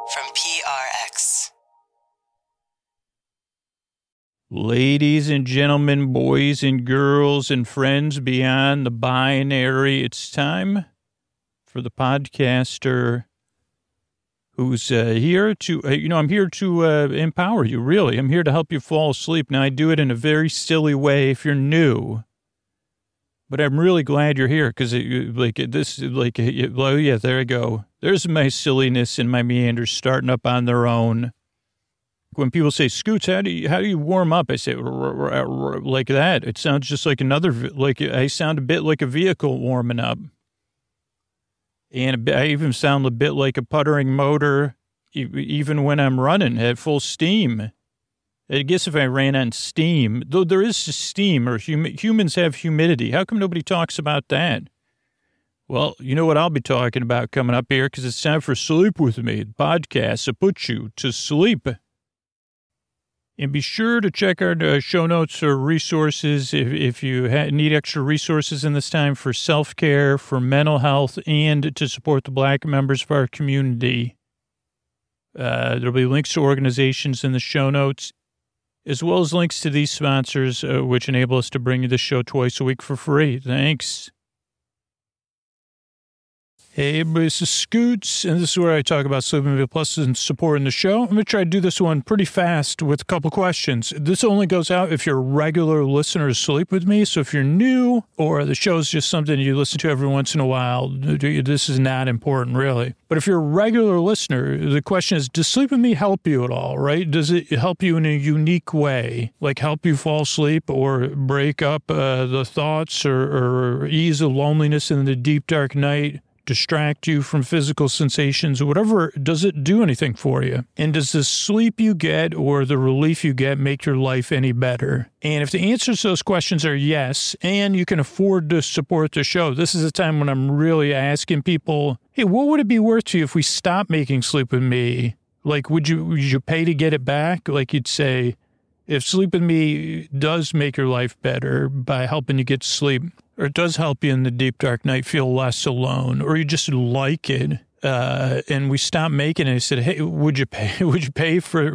from PRX. Ladies and gentlemen, boys and girls and friends beyond the binary, it's time for the podcaster who's here to, I'm here to empower you, really. I'm here to help you fall asleep. Now, I do it in a very silly way if you're new. But I'm really glad you're here because, yeah, there I go. There's my silliness and my meanders starting up on their own. When people say, Scoots, how do you warm up? I say, like that. It sounds just like I sound a bit like a vehicle warming up. And I even sound a bit like a puttering motor, even when I'm running at full steam. I guess if I ran on steam, though there is steam, or humans have humidity. How come nobody talks about that? Well, you know what I'll be talking about coming up here, because it's time for Sleep With Me, the podcast that puts you to sleep. And be sure to check our show notes or resources if you need extra resources in this time for self-care, for mental health, and to support the Black members of our community. There'll be links to organizations in the show notes, as well as links to these sponsors, which enable us to bring you this show twice a week for free. Thanks. Hey, everybody, this is Scoots, and this is where I talk about Sleep With Me Plus and supporting the show. I'm going to try to do this one pretty fast with a couple questions. This only goes out if you're a regular listener to Sleep With Me, so if you're new or the show's just something you listen to every once in a while, this is not important, really. But if you're a regular listener, the question is, does Sleep With Me help you at all, right? Does it help you in a unique way, like help you fall asleep or break up the thoughts or ease the loneliness in the deep, dark night? Distract you from physical sensations or whatever, does it do anything for you? And does the sleep you get or the relief you get make your life any better? And if the answers to those questions are yes, and you can afford to support the show, this is a time when I'm really asking people, hey, what would it be worth to you if we stopped making Sleep With Me? Like, would you pay to get it back? Like you'd say, if Sleep With Me does make your life better by helping you get to sleep, or it does help you in the deep, dark night feel less alone, or you just like it, and we stopped making it, I said, hey, would you pay for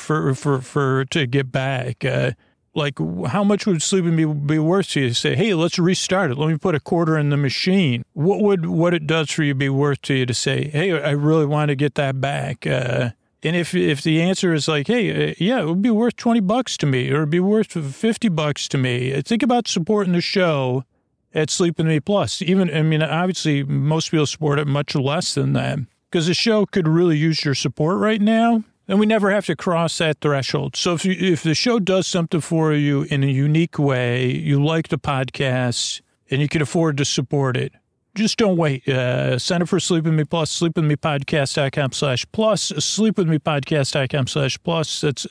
to get back? Like, how much would Sleep With Me be worth to you? Say, hey, let's restart it. Let me put a quarter in the machine. What it does for you be worth to you to say, hey, I really want to get that back? And if the answer is like, hey, yeah, it would be worth $20 to me, or it'd be worth $50 to me. Think about supporting the show at Sleep With Me Plus. Obviously, most people support it much less than that, because the show could really use your support right now, and we never have to cross that threshold. So if the show does something for you in a unique way, you like the podcast, and you can afford to support it, just don't wait. Sign up for Sleep With Me Plus, sleepwithmepodcast.com/plus, sleepwithmepodcast.com/plus. That's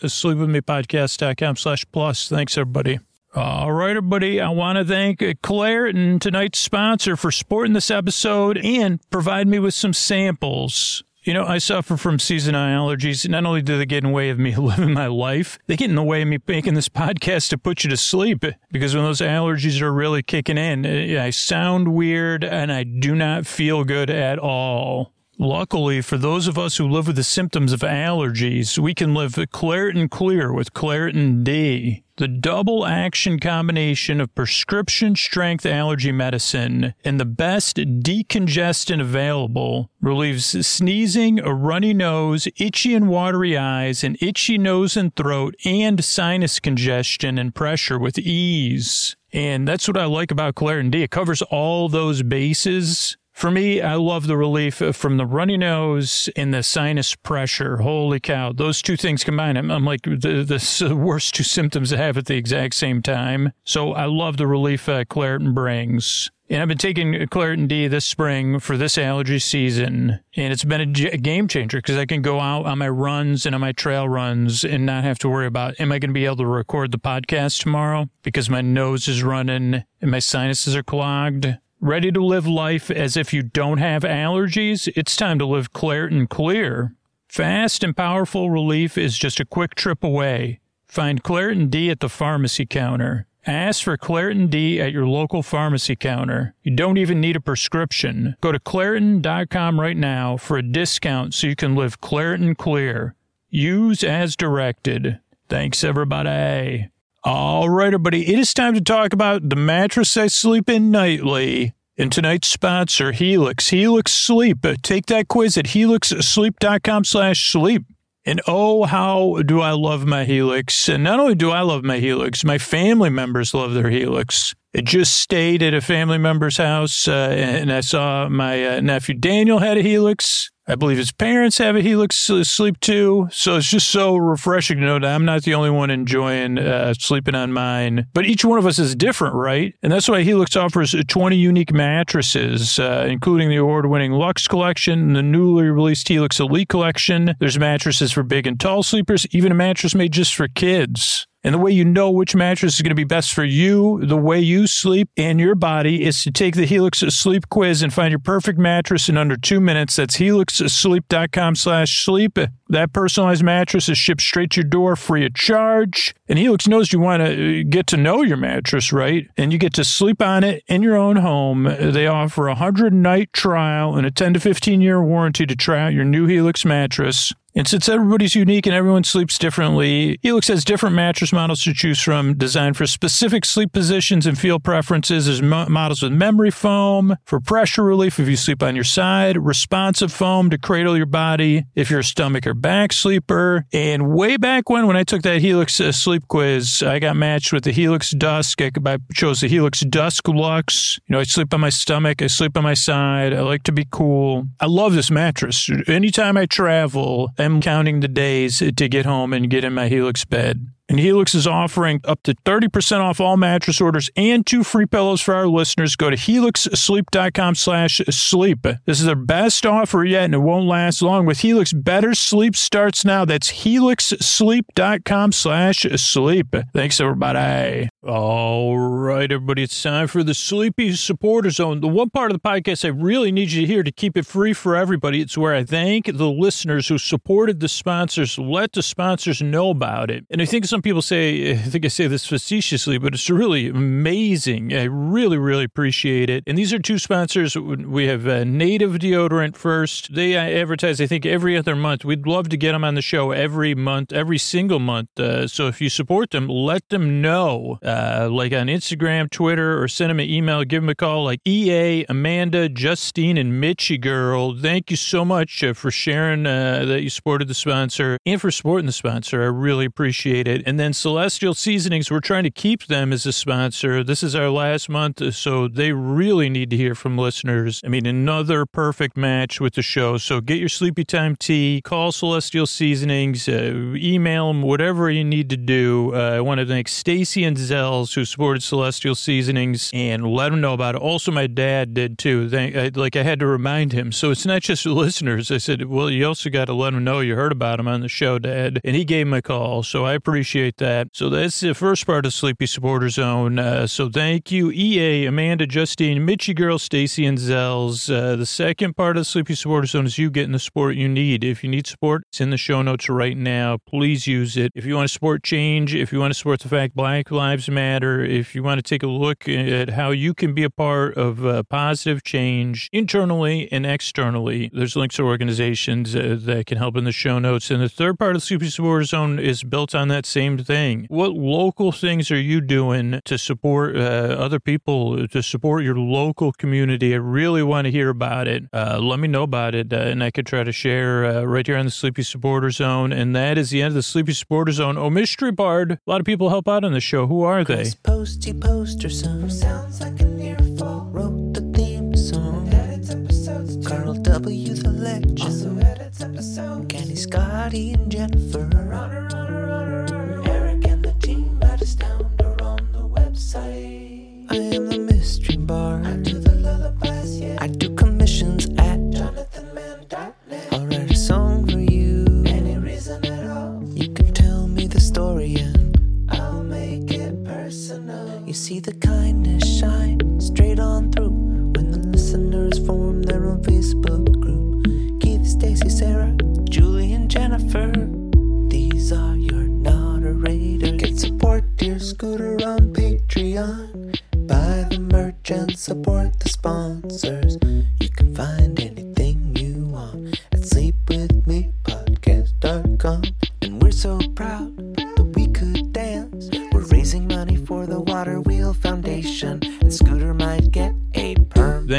sleepwithmepodcast.com/plus. Thanks, everybody. All right, everybody, I want to thank Claritin, tonight's sponsor, for supporting this episode and provide me with some samples. You know, I suffer from seasonal allergies. Not only do they get in the way of me living my life, they get in the way of me making this podcast to put you to sleep, because when those allergies are really kicking in, I sound weird and I do not feel good at all. Luckily, for those of us who live with the symptoms of allergies, we can live Claritin Clear with Claritin D. The double action combination of prescription strength allergy medicine and the best decongestant available relieves sneezing, a runny nose, itchy and watery eyes, an itchy nose and throat, and sinus congestion and pressure with ease. And that's what I like about Claritin D. It covers all those bases. For me, I love the relief from the runny nose and the sinus pressure. Holy cow. Those two things combined, I'm like the worst two symptoms I have at the exact same time. So I love the relief Claritin brings. And I've been taking Claritin D this spring for this allergy season. And it's been a game changer because I can go out on my runs and on my trail runs and not have to worry about, am I going to be able to record the podcast tomorrow because my nose is running and my sinuses are clogged? Ready to live life as if you don't have allergies? It's time to live Claritin Clear. Fast and powerful relief is just a quick trip away. Find Claritin D at the pharmacy counter. Ask for Claritin D at your local pharmacy counter. You don't even need a prescription. Go to Claritin.com right now for a discount so you can live Claritin Clear. Use as directed. Thanks, everybody. All right, everybody. It is time to talk about the mattress I sleep in nightly. And tonight's sponsor, Helix. Helix Sleep. Take that quiz at helixsleep.com/sleep. And oh, how do I love my Helix. And not only do I love my Helix, my family members love their Helix. I just stayed at a family member's house, and I saw my nephew Daniel had a Helix. I believe his parents have a Helix Sleep too. So it's just so refreshing to know that I'm not the only one enjoying sleeping on mine. But each one of us is different, right? And that's why Helix offers 20 unique mattresses, including the award-winning Luxe Collection and the newly released Helix Elite Collection. There's mattresses for big and tall sleepers, even a mattress made just for kids. And the way you know which mattress is going to be best for you, the way you sleep, and your body is to take the Helix Sleep quiz and find your perfect mattress in under 2 minutes. That's helixsleep.com/sleep. That personalized mattress is shipped straight to your door free of charge. And Helix knows you want to get to know your mattress, right? And you get to sleep on it in your own home. They offer a 100-night trial and a 10 to 15-year warranty to try out your new Helix mattress. And since everybody's unique and everyone sleeps differently, Helix has different mattress models to choose from, designed for specific sleep positions and feel preferences. There's models with memory foam for pressure relief if you sleep on your side, responsive foam to cradle your body if you're a stomach or back sleeper. And way back when I took that Helix sleep quiz, I got matched with the Helix Dusk. I chose the Helix Dusk Luxe. You know, I sleep on my stomach. I sleep on my side. I like to be cool. I love this mattress. Anytime I travel, I'm counting the days to get home and get in my Helix bed. And Helix is offering up to 30% off all mattress orders and 2 free pillows for our listeners. Go to helixsleep.com/sleep. This is their best offer yet, and it won't last long. With Helix, better sleep starts now. That's helixsleep.com/sleep. Thanks, everybody. All right, everybody, it's time for the Sleepy Supporter Zone. The one part of the podcast I really need you to hear to keep it free for everybody. It's where I thank the listeners who supported the sponsors, let the sponsors know about it. And I think some people say, I think I say this facetiously, but it's really amazing. I really, really appreciate it. And these are 2 sponsors. We have Native Deodorant first. They advertise, I think, every other month. We'd love to get them on the show every month, every single month. So if you support them, let them know. Like on Instagram, Twitter, or send them an email, give them a call, like EA, Amanda, Justine, and Mitchie Girl. Thank you so much for sharing that you supported the sponsor and for supporting the sponsor. I really appreciate it. And then Celestial Seasonings, we're trying to keep them as a sponsor. This is our last month, so they really need to hear from listeners. I mean, another perfect match with the show. So get your sleepy time tea, call Celestial Seasonings, email them, whatever you need to do. I want to thank Stacy and Zell, who supported Celestial Seasonings, and let them know about it. Also, my dad did too. I had to remind him. So it's not just the listeners. I said, well, you also got to let them know you heard about him on the show, Dad. And he gave him a call. So I appreciate that. So that's the first part of Sleepy Supporter Zone. So thank you, EA, Amanda, Justine, Mitchie Girl, Stacy, and Zells. The second part of the Sleepy Supporter Zone is you getting the support you need. If you need support, it's in the show notes right now. Please use it. If you want to support change, if you want to support the fact Black Lives Matter, if you want to take a look at how you can be a part of positive change internally and externally, there's links to organizations that can help in the show notes. And the third part of the Sleepy Supporter Zone is built on that same thing. What local things are you doing to support other people, to support your local community? I really want to hear about it. Let me know about it, and I could try to share right here on the Sleepy Supporter Zone. And that is the end of the Sleepy Supporter Zone. Oh, Mystery Bard. A lot of people help out on the show. Who are they? Posty poster son sounds like an earful. Wrote the theme song. Edits episodes. Carl W. the legend. Also edits episodes. Kenny, Scotty, and Jennifer. Eric and the team at Astound on the website. I am the mystery bard. I do the lullabies, yeah. I do commissions at JonathanMann.net. I'll write a song for you. Any reason at all. You can tell me the story and I'll make it personal. You see the kindness shine straight on through when the listeners form their own Facebook group. Keith, Stacy, Sarah, Julie, and Jennifer. These are your moderators. Get support, dear Scooter, on Patreon.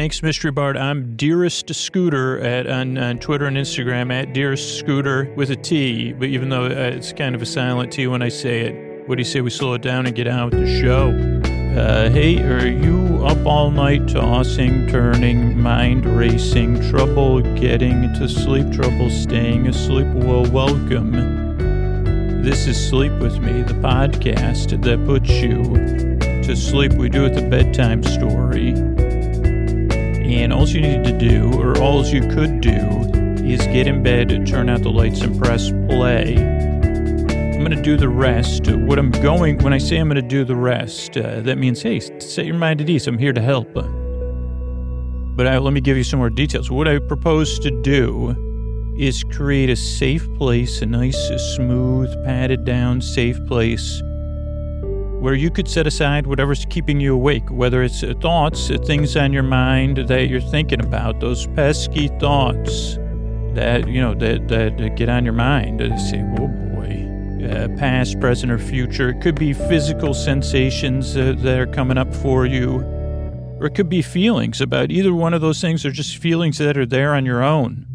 Thanks, Mystery Bard. I'm Dearest Scooter on Twitter and Instagram, at Dearest Scooter with a T, but even though it's kind of a silent T when I say it. What do you say we slow it down and get on with the show? Hey, are you up all night tossing, turning, mind racing, trouble getting to sleep, trouble staying asleep? Well, welcome. This is Sleep With Me, the podcast that puts you to sleep. We do it the bedtime story. And all you need to do, or all you could do, is get in bed, turn out the lights, and press play. I'm going to do the rest. When I say I'm going to do the rest, that means, hey, set your mind at ease. I'm here to help. But let me give you some more details. What I propose to do is create a safe place, a nice, smooth, padded down, safe place where you could set aside whatever's keeping you awake, whether it's thoughts, things on your mind that you're thinking about, those pesky thoughts that get on your mind. You say, oh boy, past, present, or future. It could be physical sensations that are coming up for you, or it could be feelings about either one of those things, or just feelings that are there on your own.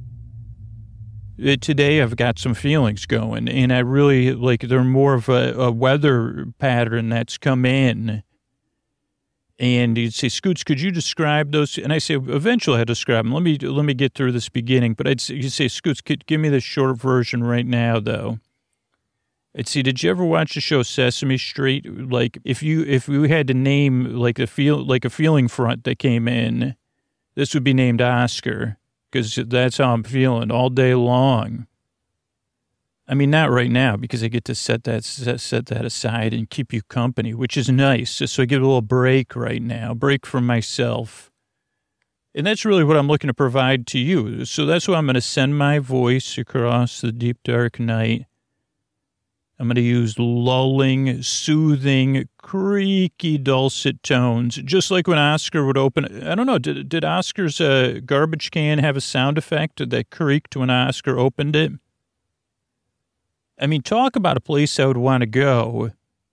Today I've got some feelings going, and I really, they're more of a weather pattern that's come in. And you'd say, Scoots, could you describe those? And I say, eventually I'll describe them. Let me get through this beginning. But you'd say, Scoots, give me the short version right now, though. I'd say, did you ever watch the show Sesame Street? If we had to name a feeling front that came in, this would be named Oscar. Because that's how I'm feeling all day long. I mean, not right now, because I get to set that aside and keep you company, which is nice. So I get a little break right now, break from myself. And that's really what I'm looking to provide to you. So that's why I'm going to send my voice across the deep, dark night. I'm going to use lulling, soothing, creaky, dulcet tones, just like when Oscar would open. I don't know, did Oscar's garbage can have a sound effect that creaked when Oscar opened it? I mean, talk about a place I would want to go,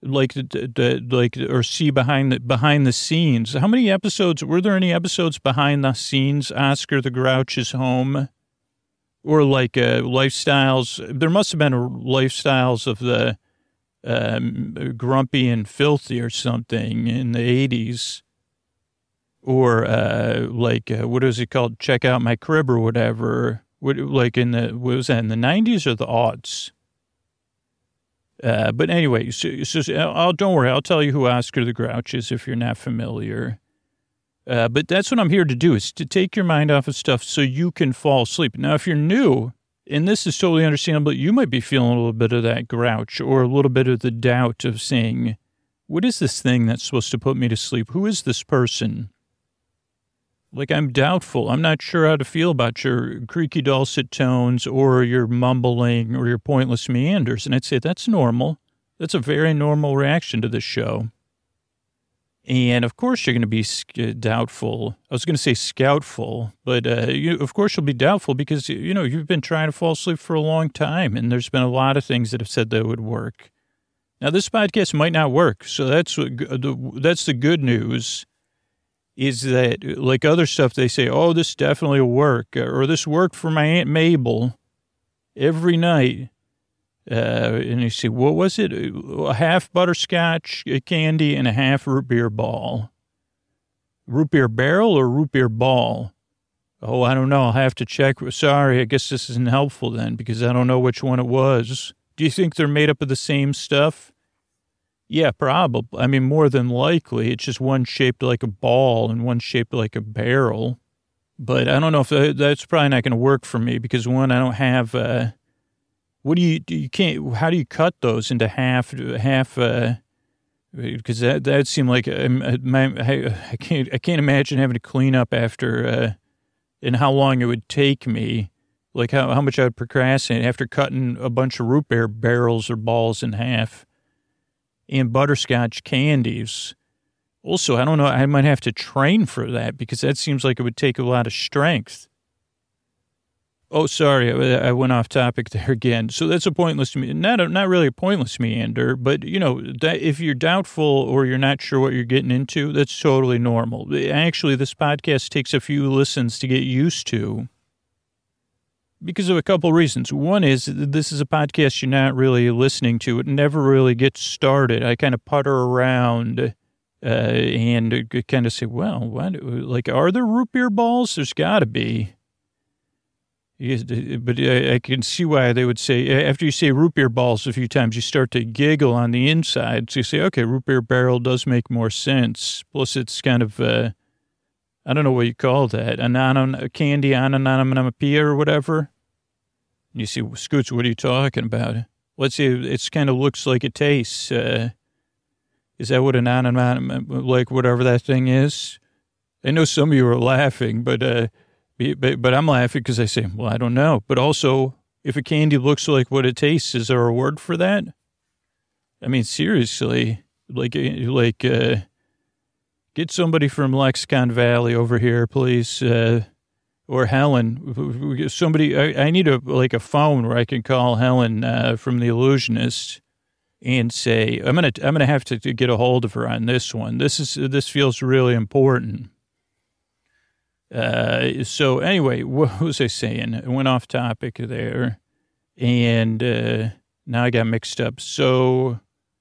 or see behind the scenes. How many episodes, were there any episodes behind the scenes, Oscar the Grouch's home? Or lifestyles, there must have been lifestyles of the Grumpy and Filthy or something in the 80s. Or what is it called? Check Out My Crib or whatever. What was that, in the 90s or the aughts? But anyway, so don't worry, I'll tell you who Oscar the Grouch is if you're not familiar. But that's what I'm here to do, is to take your mind off of stuff so you can fall asleep. Now, if you're new, and this is totally understandable, you might be feeling a little bit of that grouch or a little bit of the doubt of saying, what is this thing that's supposed to put me to sleep? Who is this person? I'm doubtful. I'm not sure how to feel about your creaky dulcet tones or your mumbling or your pointless meanders. And I'd say that's normal. That's a very normal reaction to this show. And, of course, you're going to be doubtful. I was going to say scoutful, but of course you'll be doubtful because, you've been trying to fall asleep for a long time, and there's been a lot of things that have said that would work. Now, this podcast might not work, so that's the good news, is that, like other stuff, they say, oh, this definitely will work, or this worked for my Aunt Mabel every night. And you say, what was it? A half butterscotch candy and a half root beer ball. Root beer barrel or root beer ball? Oh, I don't know. I'll have to check. Sorry, I guess this isn't helpful then because I don't know which one it was. Do you think they're made up of the same stuff? Yeah, probably. I mean, more than likely. It's just one shaped like a ball and one shaped like a barrel. But I don't know if that's probably not going to work for me because, one, I don't have... how do you cut those into half, because that seemed like, I can't imagine having to clean up after, and how long it would take me, like how much I would procrastinate after cutting a bunch of root beer barrels or balls in half, and butterscotch candies. Also, I don't know, I might have to train for that because that seems like it would take a lot of strength. Oh, sorry, I went off topic there again. So that's a pointless, not really a pointless meander, but, that if you're doubtful or you're not sure what you're getting into, that's totally normal. Actually, this podcast takes a few listens to get used to because of a couple reasons. One is this is a podcast you're not really listening to. It never really gets started. I kind of putter around and kind of say, well, what, are there root beer balls? There's got to be. Yes, but I can see why they would say, after you say root beer balls a few times, you start to giggle on the inside. So you say, okay, root beer barrel does make more sense. Plus, it's kind of, I don't know what you call that, candy onomatopoeia or whatever. And you say, well, Scoots, what are you talking about? Let's see, it kind of looks like it tastes. Is that what an onomatopoeia, like whatever that thing is? I know some of you are laughing, but I'm laughing because I say, well, I don't know. But also, if a candy looks like what it tastes, is there a word for that? I mean, seriously, get somebody from Lexicon Valley over here, please, or Helen. Somebody, I need a phone where I can call Helen from The Illusionist and say, I'm gonna have to get a hold of her on this one. This feels really important. So anyway, what was I saying? I went off topic there, and now I got mixed up. So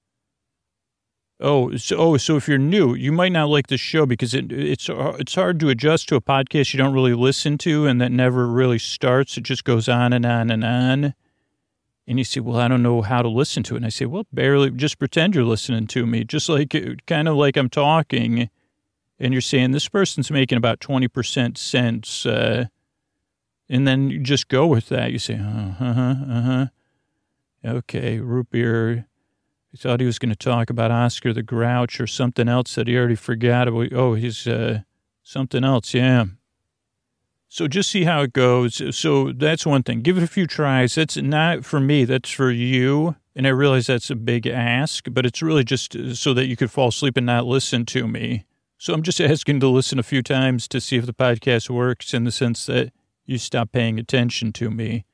if you're new, you might not like the show because it's hard to adjust to a podcast you don't really listen to and that never really starts. It just goes on and on and on. And you say, well, I don't know how to listen to it. And I say, well, barely, just pretend you're listening to me, just kind of like I'm talking. And you're saying this person's making about 20% sense. And then you just go with that. You say, okay, root beer. I thought he was going to talk about Oscar the Grouch or something else that he already forgot about. Oh, he's something else, yeah. So just see how it goes. So that's one thing. Give it a few tries. That's not for me. That's for you. And I realize that's a big ask, but it's really just so that you could fall asleep and not listen to me. So I'm just asking to listen a few times to see if the podcast works in the sense that you stop paying attention to me.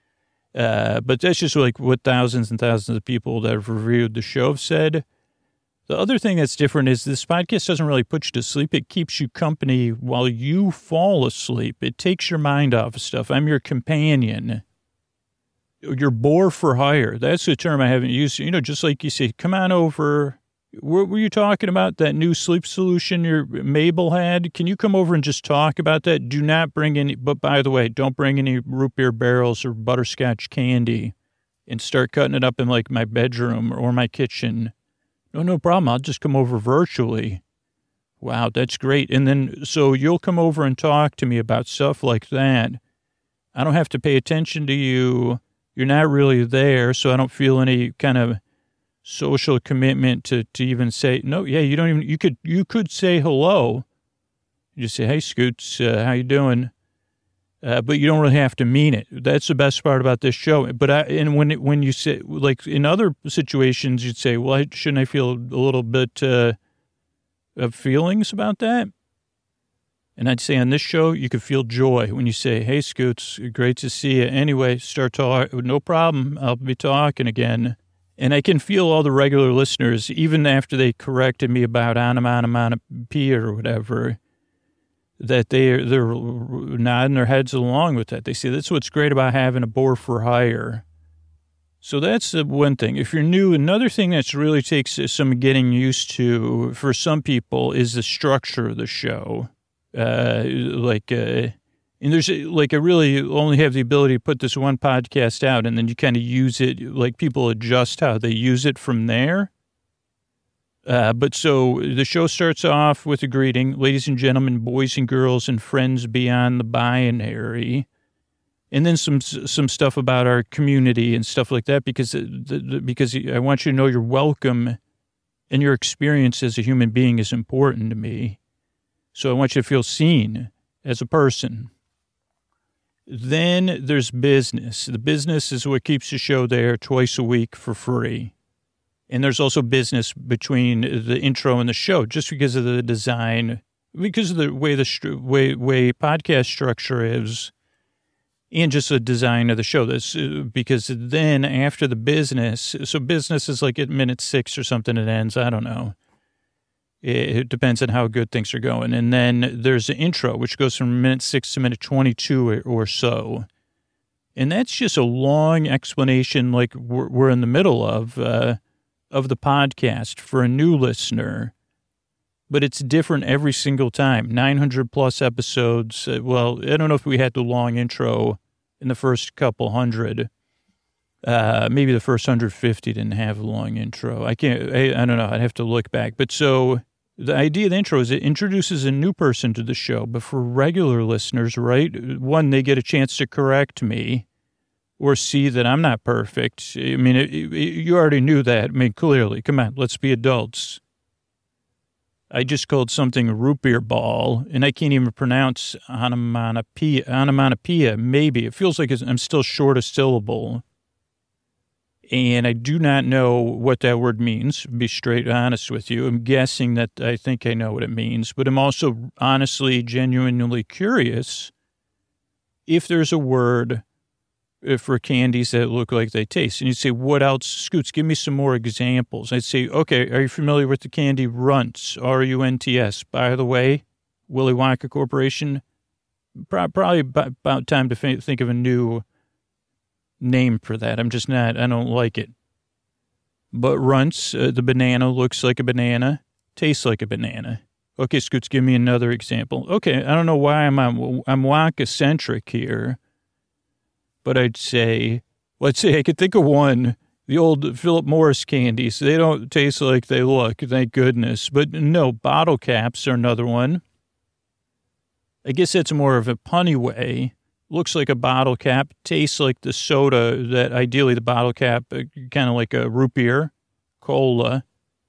But that's just like what thousands and thousands of people that have reviewed the show have said. The other thing that's different is this podcast doesn't really put you to sleep. It keeps you company while you fall asleep. It takes your mind off of stuff. I'm your companion. Your bore for hire. That's a term I haven't used. Just like you say, come on over. What were you talking about? That new sleep solution your Mabel had? Can you come over and just talk about that? Do not bring any, but by the way, don't bring any root beer barrels or butterscotch candy and start cutting it up in like my bedroom or my kitchen. No problem. I'll just come over virtually. Wow, that's great. And then, so you'll come over and talk to me about stuff like that. I don't have to pay attention to you. You're not really there, so I don't feel any kind of social commitment to even say, no, yeah, you don't even, you could say hello. You just say, hey, Scoots, how you doing? But you don't really have to mean it. That's the best part about this show. But when you say, like in other situations, you'd say, well, shouldn't I feel a little bit of feelings about that? And I'd say on this show, you could feel joy when you say, hey, Scoots, great to see you. Anyway, start talking. No problem. I'll be talking again. And I can feel all the regular listeners, even after they corrected me about onomatopoeia or whatever, that they're nodding their heads along with that. They say that's what's great about having a bore for hire. So that's the one thing. If you're new, another thing that's really takes some getting used to for some people is the structure of the show. And there's I really only have the ability to put this one podcast out, and then you kind of use it, like people adjust how they use it from there. But so the show starts off with a greeting, ladies and gentlemen, boys and girls, and friends beyond the binary. And then some stuff about our community and stuff like that, because I want you to know you're welcome and your experience as a human being is important to me. So I want you to feel seen as a person. Then there's business. The business is what keeps the show there twice a week for free. And there's also business between the intro and the show, just because of the design, because of the way way podcast structure is. and just the design of the show. This because then after the business, so business is like at minute 6 or something, it ends. I don't know. It depends on how good things are going. And then there's the intro, which goes from minute 6 to minute 22 or so. And that's just a long explanation like we're in the middle of the podcast for a new listener. But it's different every single time. 900 plus episodes. Well, I don't know if we had the long intro in the first couple hundred. Maybe the first 150 didn't have a long intro. I don't know. I'd have to look back. But so the idea of the intro is it introduces a new person to the show. But for regular listeners, right, one, they get a chance to correct me or see that I'm not perfect. I mean, you already knew that. I mean, clearly. Come on, let's be adults. I just called something a root beer ball, and I can't even pronounce onomatopoeia, maybe. It feels like I'm still short a syllable. And I do not know what that word means, to be straight honest with you. I'm guessing that I think I know what it means, but I'm also honestly, genuinely curious if there's a word for candies that look like they taste. And you'd say, what else? Scoots, give me some more examples. I'd say, okay, are you familiar with the candy Runts, R-U-N-T-S? By the way, Willy Wonka Corporation, probably about time to think of a new name for that. I don't like it. But Runts, the banana looks like a banana, tastes like a banana. Okay, Scoots, give me another example. Okay, I don't know why I'm Wonka-centric here. But I'd say, let's say I could think of one, the old Philip Morris candies. They don't taste like they look, thank goodness. But no, bottle caps are another one. I guess that's more of a punny way. Looks like a bottle cap, tastes like the soda that ideally the bottle cap, kind of like a root beer, cola.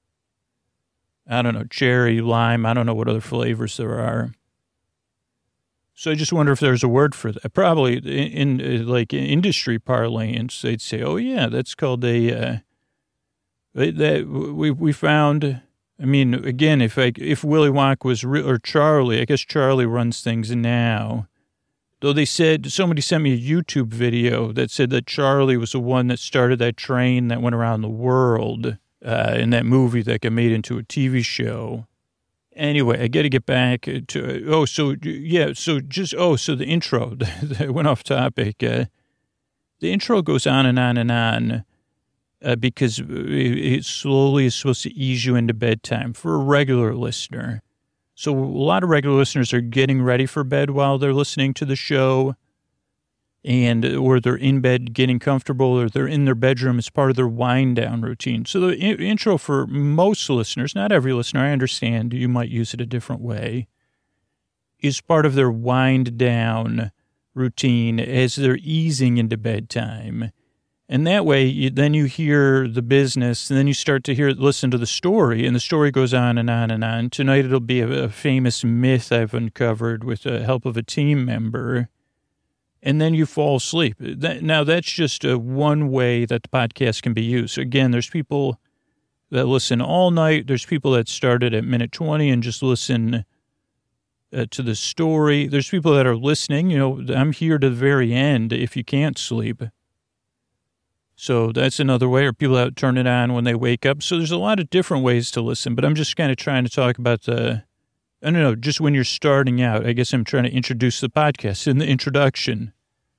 I don't know, cherry, lime. I don't know what other flavors there are. So I just wonder if there's a word for that. Probably in like industry parlance, they'd say, "Oh yeah, that's called a." That we found. I mean, again, if Willy Wonka was real, or Charlie, I guess Charlie runs things now. Though they said somebody sent me a YouTube video that said that Charlie was the one that started that train that went around the world in that movie that got made into a TV show. Anyway, I got to get back to, so the intro, that went off topic. The intro goes on and on and on because it slowly is supposed to ease you into bedtime for a regular listener. So a lot of regular listeners are getting ready for bed while they're listening to the show, or they're in bed getting comfortable, or they're in their bedroom as part of their wind down routine. So the intro for most listeners, not every listener, I understand you might use it a different way, is part of their wind down routine as they're easing into bedtime. And that way, then you hear the business, and then you start to listen to the story, and the story goes on and on and on. Tonight, it'll be a famous myth I've uncovered with the help of a team member. And then you fall asleep. Now, that's just one way that the podcast can be used. Again, there's people that listen all night. There's people that started at minute 20 and just listen to the story. There's people that are listening. I'm here to the very end if you can't sleep. So that's another way. Or people that turn it on when they wake up. So there's a lot of different ways to listen. But I'm just kind of trying to talk about just when you're starting out. I guess I'm trying to introduce the podcast in the introduction.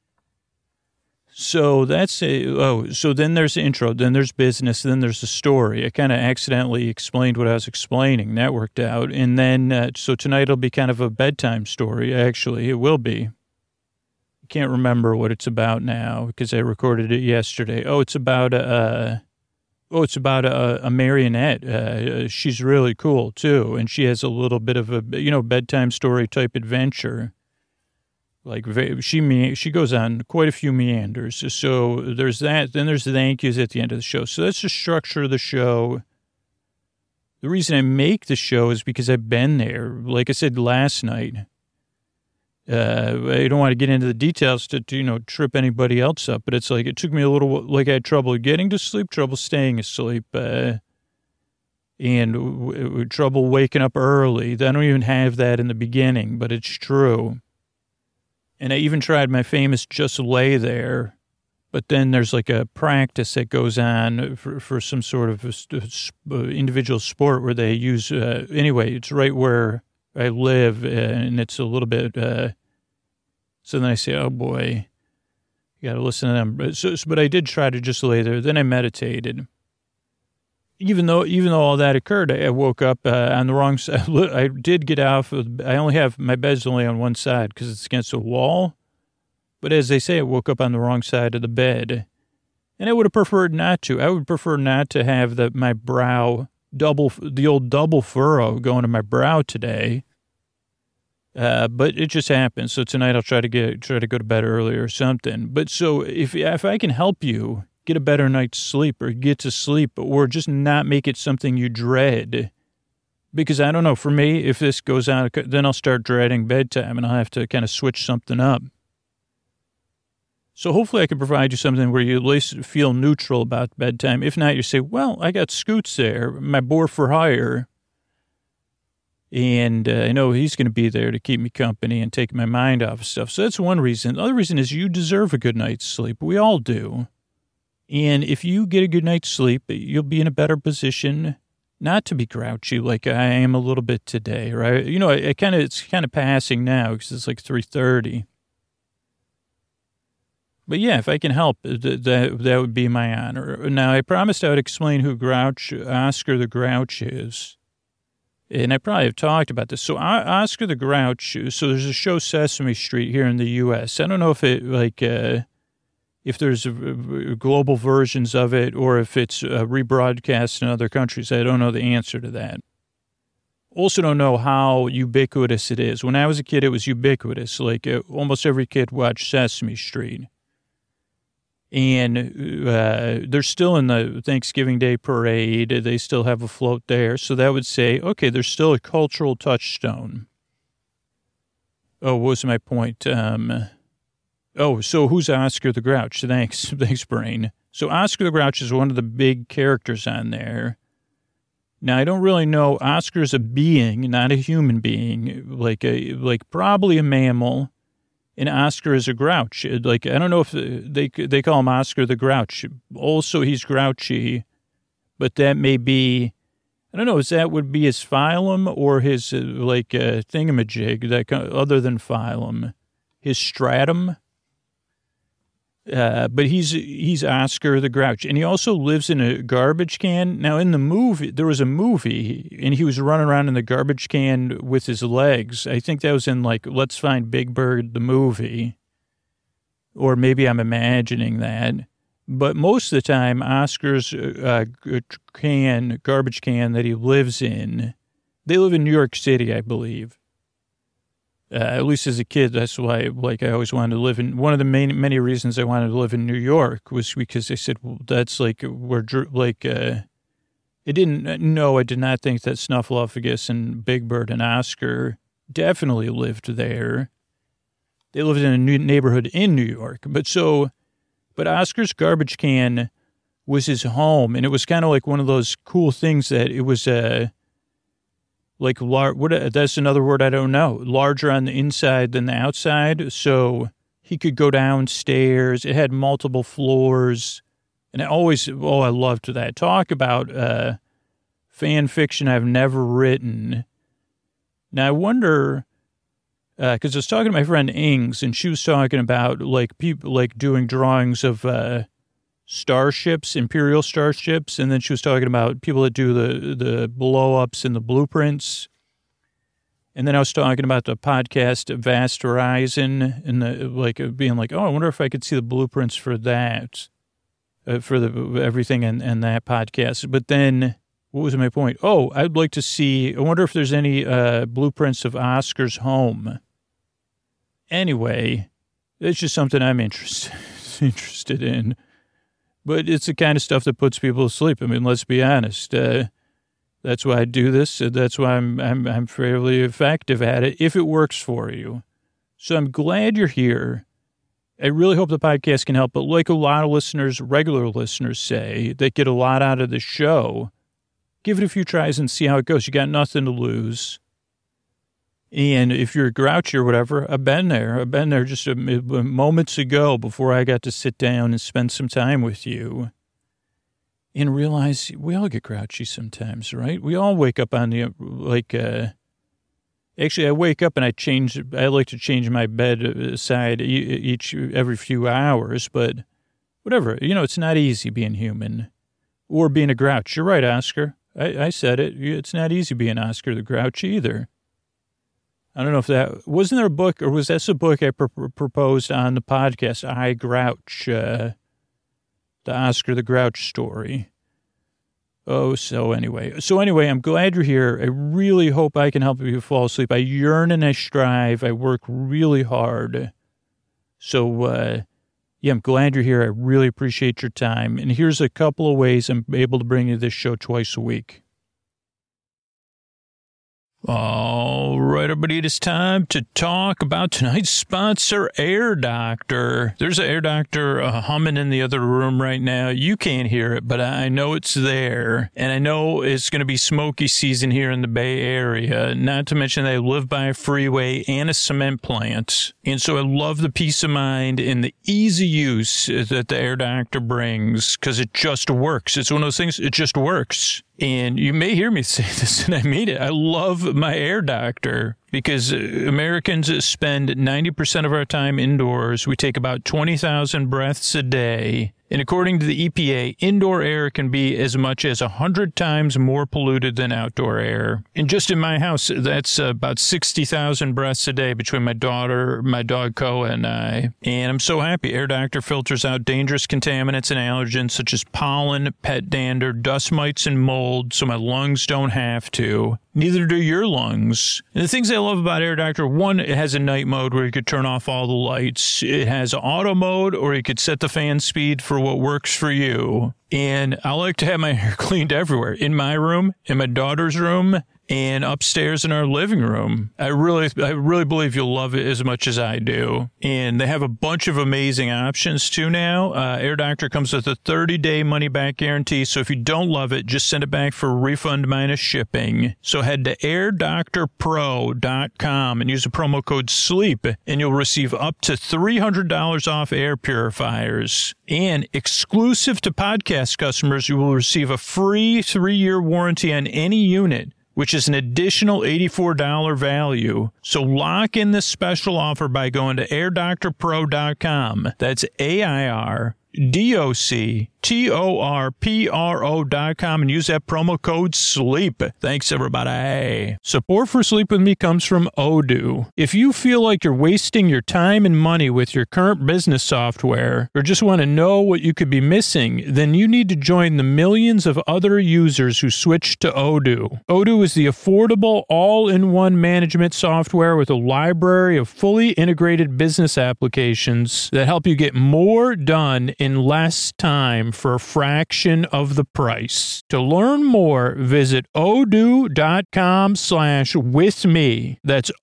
So so then there's the intro, then there's business, then there's the story. I kind of accidentally explained what I was explaining. That worked out. And then, so tonight it'll be kind of a bedtime story. Actually, it will be. I can't remember what it's about now because I recorded it yesterday. It's about a marionette. She's really cool too. And she has a little bit of a, bedtime story type adventure. Like she goes on quite a few meanders. So there's that. Then there's the thank yous at the end of the show. So that's the structure of the show. The reason I make the show is because I've been there. Like I said last night, I don't want to get into the details to trip anybody else up. But it's like it took me a little. Like I had trouble getting to sleep, trouble staying asleep, and trouble waking up early. I don't even have that in the beginning, but it's true. And I even tried my famous just lay there, but then there's like a practice that goes on for some sort of individual sport where they use, anyway, it's right where I live, and it's a little bit, so then I say, oh boy, you got to listen to them. But I did try to just lay there. Then I meditated. Even though all that occurred, I woke up on the wrong side. I did get off. I only have, my bed's only on one side because it's against a wall. But as they say, I woke up on the wrong side of the bed. And I would have preferred not to. I would prefer not to have my brow, the old double furrow going to my brow today. But it just happened. So tonight I'll try to go to bed early or something. But so if I can help you get a better night's sleep or get to sleep or just not make it something you dread. Because I don't know, for me, if this goes on, then I'll start dreading bedtime and I'll have to kind of switch something up. So hopefully I can provide you something where you at least feel neutral about bedtime. If not, you say, well, I got Scoots there, my boar for hire. And I know he's going to be there to keep me company and take my mind off of stuff. So that's one reason. The other reason is you deserve a good night's sleep. We all do. And if you get a good night's sleep, you'll be in a better position not to be grouchy like I am a little bit today, right? You know, it's kind of passing now because it's like 3:30. But yeah, if I can help, that would be my honor. Now, I promised I would explain who Oscar the Grouch is. And I probably have talked about this. So Oscar the Grouch, so there's a show Sesame Street here in the U.S. I don't know if it, if there's global versions of it or if it's rebroadcast in other countries. I don't know the answer to that. Also don't know how ubiquitous it is. When I was a kid, it was ubiquitous. Like almost every kid watched Sesame Street. And they're still in the Thanksgiving Day parade. They still have a float there. So that would say, okay, there's still a cultural touchstone. Oh, what was my point? So who's Oscar the Grouch? Thanks, Brain. So Oscar the Grouch is one of the big characters on there. Now, I don't really know. Oscar's a being, not a human being, like probably a mammal. And Oscar is a grouch. Like, I don't know if they call him Oscar the Grouch. Also, he's grouchy, but that may be, I don't know, is that would be his phylum or his, thingamajig, that other than phylum, his stratum. But he's Oscar the Grouch. And he also lives in a garbage can. Now, in the movie, there was a movie, and he was running around in the garbage can with his legs. I think that was in, Let's Find Big Bird, the movie. Or maybe I'm imagining that. But most of the time, Oscar's garbage can that he lives in, they live in New York City, I believe. At least as a kid, that's why, I always wanted to live in, one of the many reasons I wanted to live in New York was because they said, well, that's I did not think that Snuffleupagus and Big Bird and Oscar definitely lived there. They lived in a new neighborhood in New York. But Oscar's garbage can was his home, and it was kind of like one of those cool things that it was, that's another word I don't know. Larger on the inside than the outside. So he could go downstairs. It had multiple floors. And I loved that. Talk about fan fiction I've never written. Now, I wonder, because I was talking to my friend Ings, and she was talking about, people, doing drawings of starships, Imperial starships, and then she was talking about people that do the blow-ups and the blueprints. And then I was talking about the podcast Vast Horizon and being like, oh, I wonder if I could see the blueprints for that, for everything in that podcast. But then, what was my point? Oh, I'd like to see, I wonder if there's any blueprints of Oscar's home. Anyway, it's just something I'm interested in. But it's the kind of stuff that puts people to sleep. I mean, let's be honest. That's why I do this. That's why I'm fairly effective at it, if it works for you. So I'm glad you're here. I really hope the podcast can help. But like a lot of listeners, regular listeners say, they get a lot out of the show. Give it a few tries and see how it goes. You got nothing to lose. And if you're grouchy or whatever, I've been there. I've been there just moments ago before I got to sit down and spend some time with you and realize we all get grouchy sometimes, right? We all wake up on the, actually, I wake up and I like to change my bed side every few hours, but whatever. It's not easy being human or being a grouch. You're right, Oscar. I said it. It's not easy being Oscar the Grouch either. I don't know if wasn't there a book, or was that a book I proposed on the podcast, I Grouch, the Oscar the Grouch story. So anyway, I'm glad you're here. I really hope I can help you fall asleep. I yearn and I strive. I work really hard. So, I'm glad you're here. I really appreciate your time. And here's a couple of ways I'm able to bring you this show twice a week. All right, everybody, it is time to talk about tonight's sponsor, Air Doctor. There's an Air Doctor humming in the other room right now. You can't hear it, but I know it's there. And I know it's going to be smoky season here in the Bay Area, not to mention that I live by a freeway and a cement plant. And so I love the peace of mind and the easy use that the Air Doctor brings, because it just works. It's one of those things, it just works. And you may hear me say this, and I mean it. I love my Air Doctor because Americans spend 90% of our time indoors. We take about 20,000 breaths a day. And according to the EPA, indoor air can be as much as 100 times more polluted than outdoor air. And just in my house, that's about 60,000 breaths a day between my daughter, my dog Koa, and I. And I'm so happy. Air Doctor filters out dangerous contaminants and allergens such as pollen, pet dander, dust mites, and mold, so my lungs don't have to. Neither do your lungs. And the things I love about Air Doctor, one, it has a night mode where you could turn off all the lights. It has auto mode, or you could set the fan speed for what works for you. And I like to have my hair cleaned everywhere. In my room, in my daughter's room, and upstairs in our living room. I really believe you'll love it as much as I do. And they have a bunch of amazing options too now. Air Doctor comes with a 30-day money-back guarantee. So if you don't love it, just send it back for a refund minus shipping. So head to airdoctorpro.com and use the promo code SLEEP, and you'll receive up to $300 off air purifiers. And exclusive to podcast customers, you will receive a free 3-year warranty on any unit, which is an additional $84 value. So lock in this special offer by going to airdoctorpro.com. That's AIRDOCTORPRO.com and use that promo code SLEEP. Thanks, everybody. Support for Sleep With Me comes from Odoo. If you feel like you're wasting your time and money with your current business software, or just want to know what you could be missing, then you need to join the millions of other users who switched to Odoo. Odoo is the affordable, all-in-one management software with a library of fully integrated business applications that help you get more done in less time for a fraction of the price. To learn more, visit odoo.com/withme. That's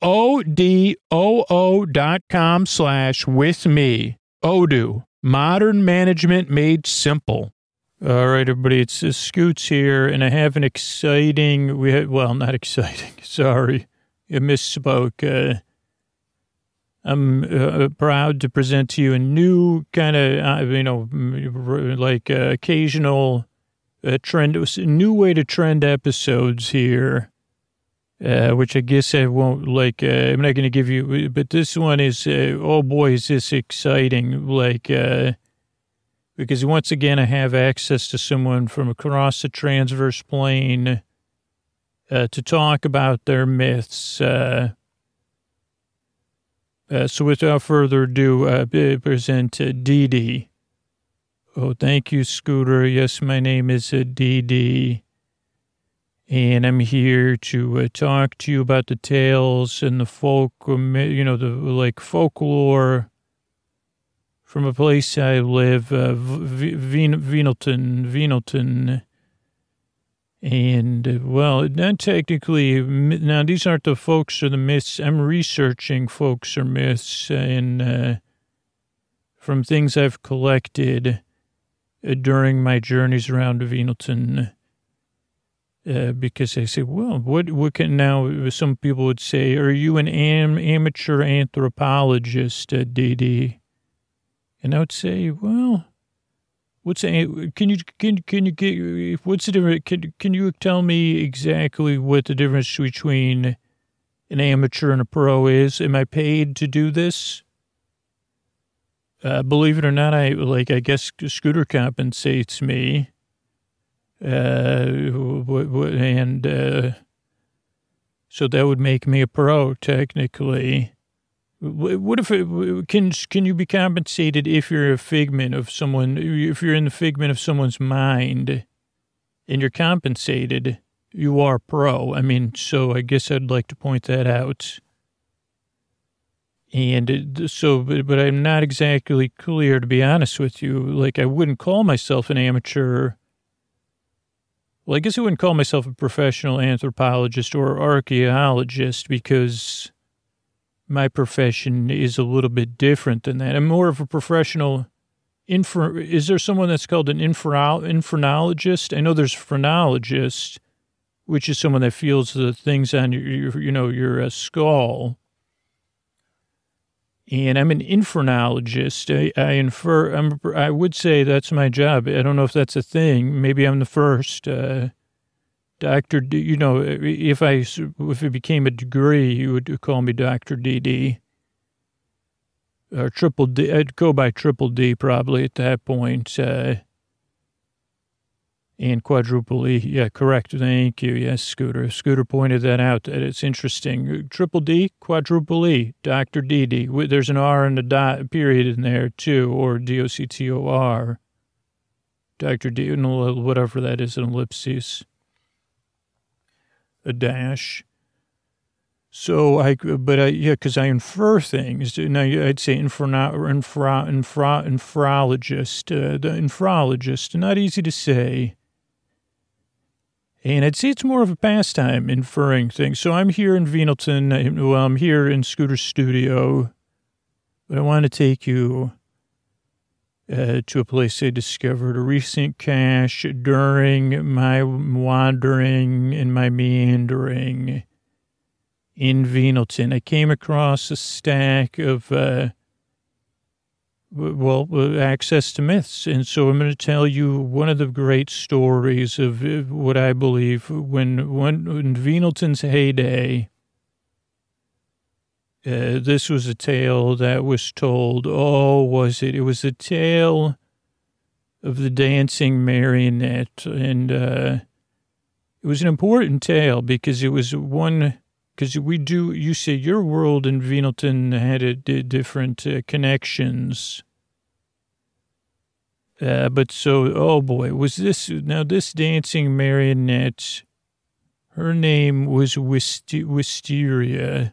odoo.com/withme. Odoo, modern management made simple. All right, everybody, it's Scoots here, and I have an exciting, not exciting, sorry, I misspoke. I'm proud to present to you a new kind of, occasional trend, new way to trend episodes here, which I guess I won't I'm not going to give you, but this one is, oh boy, is this exciting, because once again, I have access to someone from across the transverse plane to talk about their myths. So without further ado, present Dee Dee. Oh, thank you, Scooter. Yes, my name is Dee Dee. And I'm here to talk to you about the tales and the folklore from a place I live, Venelton. And, not technically, now these aren't the folks or the myths. I'm researching folks or myths and from things I've collected during my journeys around Venelton. because I say, well, what can now, some people would say, are you an amateur anthropologist, Dee? And I would say, well, what's the difference? Can you tell me exactly what the difference between an amateur and a pro is? Am I paid to do this? Believe it or not, I guess Scooter compensates me. So that would make me a pro, technically. What if can you be compensated if you're a figment of someone, if you're in the figment of someone's mind and you're compensated, you are pro. I mean, so I guess I'd like to point that out. And but I'm not exactly clear, to be honest with you. Like, I wouldn't call myself an amateur. Well, I guess I wouldn't call myself a professional anthropologist or archaeologist because my profession is a little bit different than that. I'm more of a professional. Is there someone that's called an infranologist? I know there's phrenologist, which is someone that feels the things on your skull. And I'm an infernologist. I would say that's my job. I don't know if that's a thing. Maybe I'm the first. Dr. D, if it became a degree, you would call me Dr. DD. Or Triple D. I'd go by Triple D probably at that point. And quadruple E. Yeah, correct. Thank you. Yes, Scooter. Scooter pointed that out. It's interesting. Triple D, quadruple E, Dr. DD. There's an R and a dot period in there, too, or DOCTOR. Dr. D, whatever that is, an ellipsis. A dash. So, because I infer things. Now, I'd say infrologist. The infrologist, not easy to say. And I'd say it's more of a pastime, inferring things. So I'm here in Venelton. Well, I'm here in Scooter's studio. But I want to take you to a place I discovered a recent cache during my wandering and my meandering in Venelton. I came across a stack of access to myths. And so I'm going to tell you one of the great stories of what I believe when in Venelton's heyday, this was a tale that was told. Oh, was it? It was a tale of the dancing marionette. And it was an important tale because it was one... Because you say your world in Venelton had different connections. But so, oh boy, was this, now this dancing marionette, her name was Wisteria.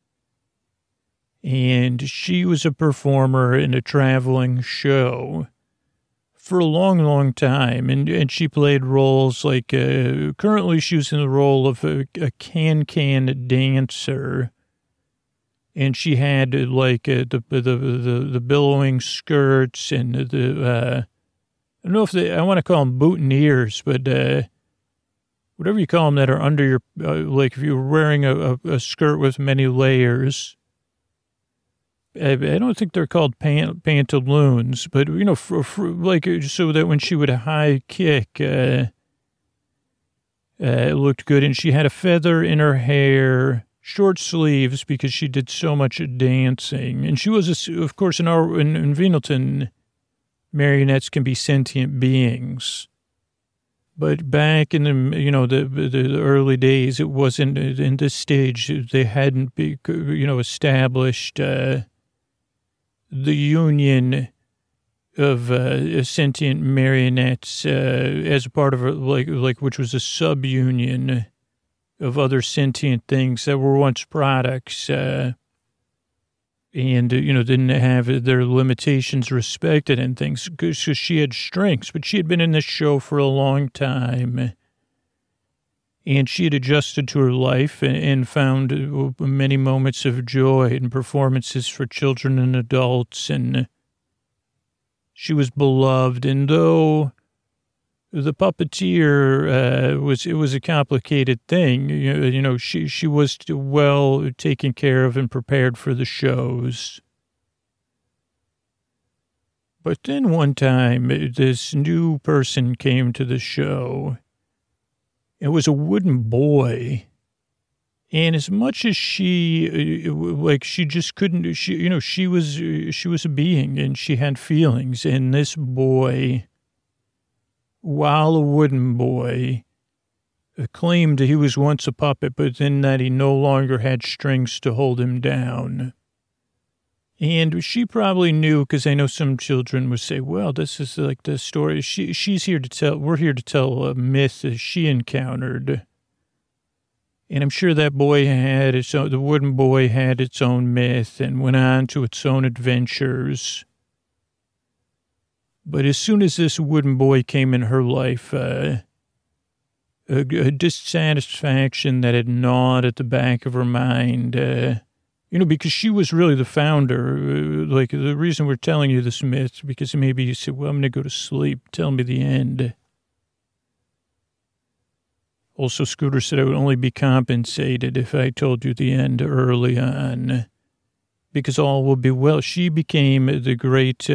And she was a performer in a traveling show for a long, long time. And she played roles like, currently she was in the role of a can dancer. And she had like the billowing skirts and I don't know if I want to call them boutonnieres, but whatever you call them that are under your, like if you're wearing a skirt with many layers. I don't think they're called pantaloons, but, like, so that when she would high kick, it looked good. And she had a feather in her hair, short sleeves, because she did so much dancing. And she was, of course, in Venelton, marionettes can be sentient beings. But back in the early days, it wasn't, in this stage, they hadn't, established, the union of sentient marionettes as a part of which was a sub-union of other sentient things that were once products and didn't have their limitations respected and things. So she had strengths, but she had been in this show for a long time. And she had adjusted to her life and found many moments of joy and performances for children and adults. And she was beloved. And though the puppeteer was a complicated thing. She was well taken care of and prepared for the shows. But then one time, this new person came to the show. It was a wooden boy. And as much as she just couldn't, she was a being and she had feelings. And this boy, while a wooden boy, claimed he was once a puppet, but then that he no longer had strings to hold him down. And she probably knew, because I know some children would say, well, this is like the story. We're here to tell a myth that she encountered. And I'm sure that boy the wooden boy had its own myth and went on to its own adventures. But as soon as this wooden boy came in her life, a dissatisfaction that had gnawed at the back of her mind, because she was really the founder. Like, the reason we're telling you this myth, because maybe you said, well, I'm going to go to sleep. Tell me the end. Also, Scooter said I would only be compensated if I told you the end early on, because all will be well. She became the great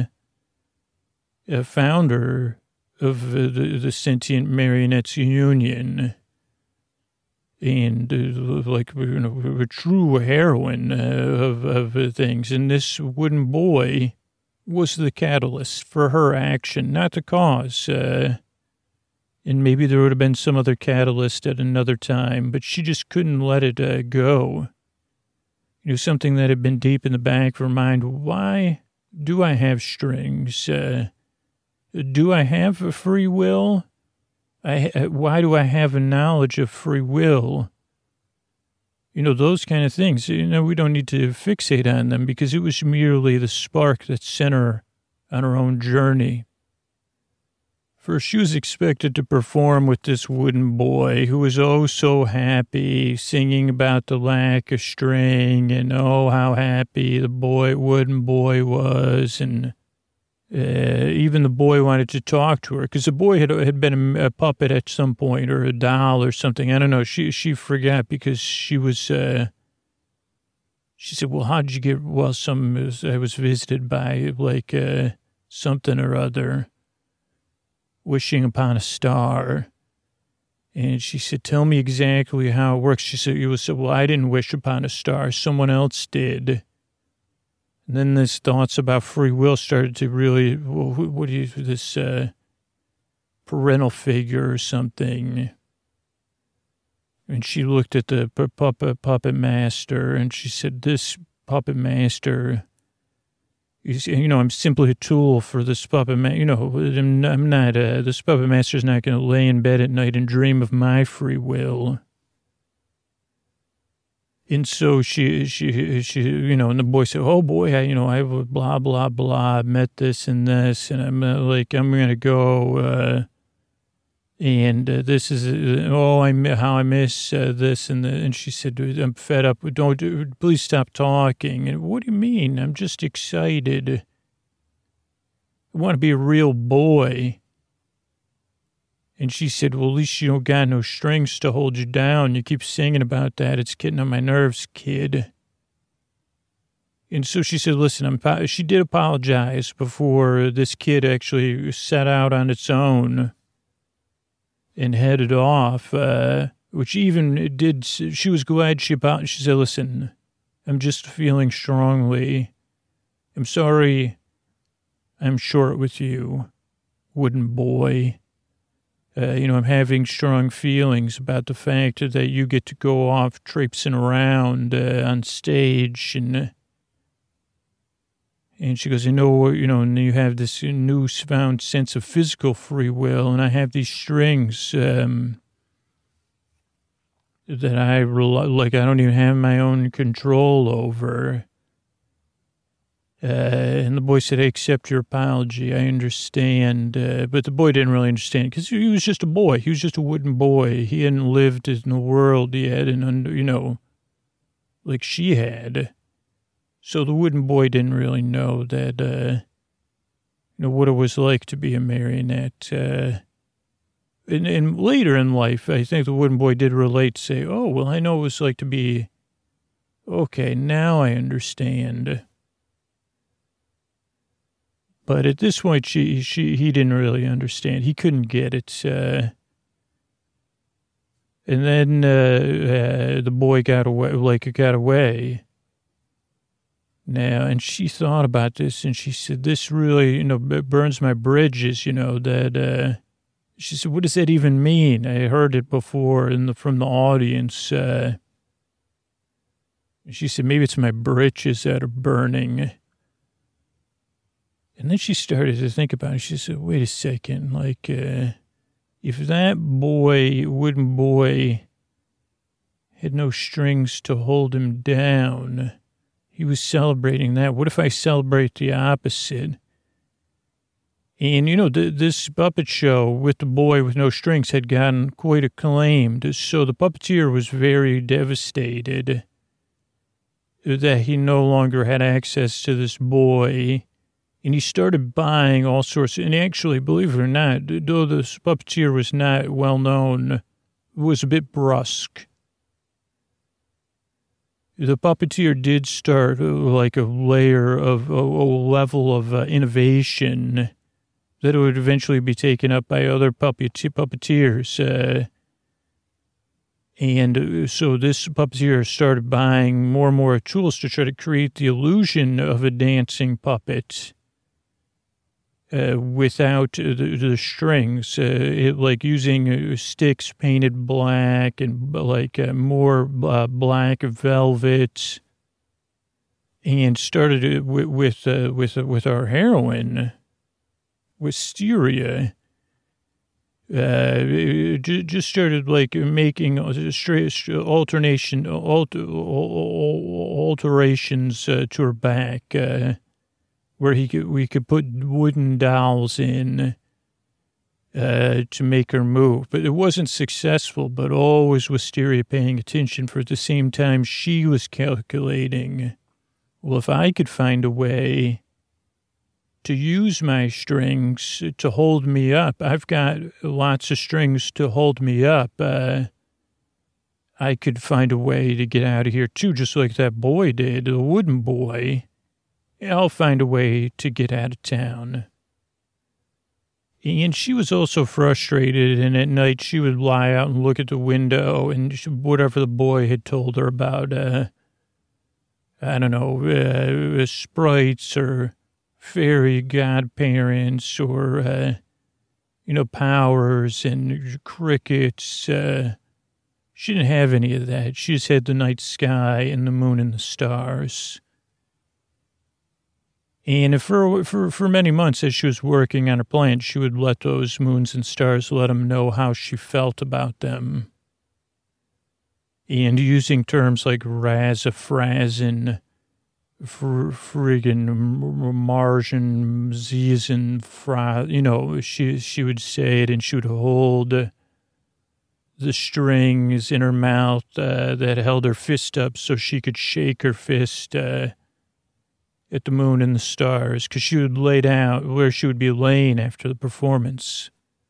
founder of the Sentient Marionettes Union. And a true heroine of things. And this wooden boy was the catalyst for her action, not the cause. And maybe there would have been some other catalyst at another time, but she just couldn't let it go. Something that had been deep in the back of her mind. Why do I have strings? Do I have a free will? Why do I have a knowledge of free will? Those kind of things. We don't need to fixate on them because it was merely the spark that sent her on her own journey. First, she was expected to perform with this wooden boy who was oh so happy, singing about the lack of string and oh how happy the wooden boy was, and even the boy wanted to talk to her because the boy had been a puppet at some point or a doll or something. I don't know. She forgot because she was. She said, "Well, how did you get?" Well, I was visited by something or other, wishing upon a star. And she said, "Tell me exactly how it works." She said, "Well, I didn't wish upon a star. Someone else did." And then this thoughts about free will started to really, this parental figure or something. And she looked at the puppet master and she said, this puppet master, I'm simply a tool for this puppet master. I'm not, this puppet master's not going to lay in bed at night and dream of my free will. And so she, and the boy said, "Oh boy, I blah, blah, blah, met this and this, and I'm going to go, and this is, how I miss this and that." And she said, "I'm fed up. Please stop talking." And what do you mean? I'm just excited. I want to be a real boy. And she said, "Well, at least you don't got no strings to hold you down. You keep singing about that. It's getting on my nerves, kid." And so she said, "Listen, she did apologize before this kid actually set out on its own and headed off, which even did. She was glad she said, 'Listen, I'm just feeling strongly. I'm sorry I'm short with you, wooden boy. I'm having strong feelings about the fact that you get to go off traipsing around on stage." And she goes, and you have this newfound sense of physical free will, and I have these strings that I don't even have my own control over. And the boy said, "I accept your apology. I understand." But the boy didn't really understand because he was just a boy. He was just a wooden boy. He hadn't lived in the world yet, and like she had. So the wooden boy didn't really know that, what it was like to be a marionette. and later in life, I think the wooden boy did relate, say, oh, well, I know what it was like to be, okay, now I understand. But at this point, he didn't really understand. He couldn't get it. And then the boy got away. Now, and she thought about this, and she said, this really, burns my bridges, that, she said, what does that even mean? I heard it before from the audience. She said, maybe it's my britches that are burning. And then she started to think about it. She said, wait a second, if that wooden boy, had no strings to hold him down, he was celebrating that. What if I celebrate the opposite? And, this puppet show with the boy with no strings had gotten quite acclaimed. So the puppeteer was very devastated that he no longer had access to this boy. And he started buying all sorts. And actually, believe it or not, though this puppeteer was not well known, was a bit brusque. The puppeteer did start like a level of innovation that would eventually be taken up by other puppeteers. And so this puppeteer started buying more and more tools to try to create the illusion of a dancing puppet. Without the strings, like using sticks painted black and more black velvet, and started with our heroine, Wisteria. Just started making alterations to her back. Where we could put wooden dolls in to make her move. But it wasn't successful, but always Wisteria paying attention, for at the same time she was calculating, well, if I could find a way to use my strings to hold me up, I've got lots of strings to hold me up, I could find a way to get out of here too, just like that boy did, the wooden boy. I'll find a way to get out of town. And she was also frustrated, and at night she would lie out and look at the window, and whatever the boy had told her about, sprites or fairy godparents or, powers and crickets. She didn't have any of that. She just had the night sky and the moon and the stars. And for many months, as she was working on her plan, she would let those moons and stars let them know how she felt about them. And using terms like razafrazin, friggin' Martian, Zizen, she would say it, and she would hold the strings in her mouth that held her fist up so she could shake her fist at the moon and the stars, because she would lay down where she would be laying after the performance.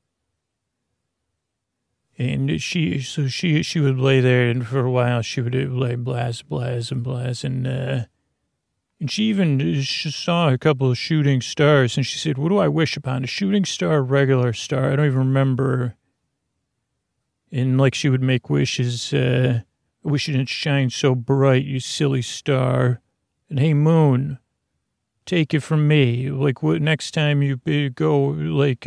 And she would lay there, and for a while she would lay blaz, and she even saw a couple of shooting stars, and she said, what do I wish upon, a shooting star or a regular star? I don't even remember. And she would make wishes, I wish it didn't shine so bright, you silly star. And hey, moon, take it from me. What next time you go,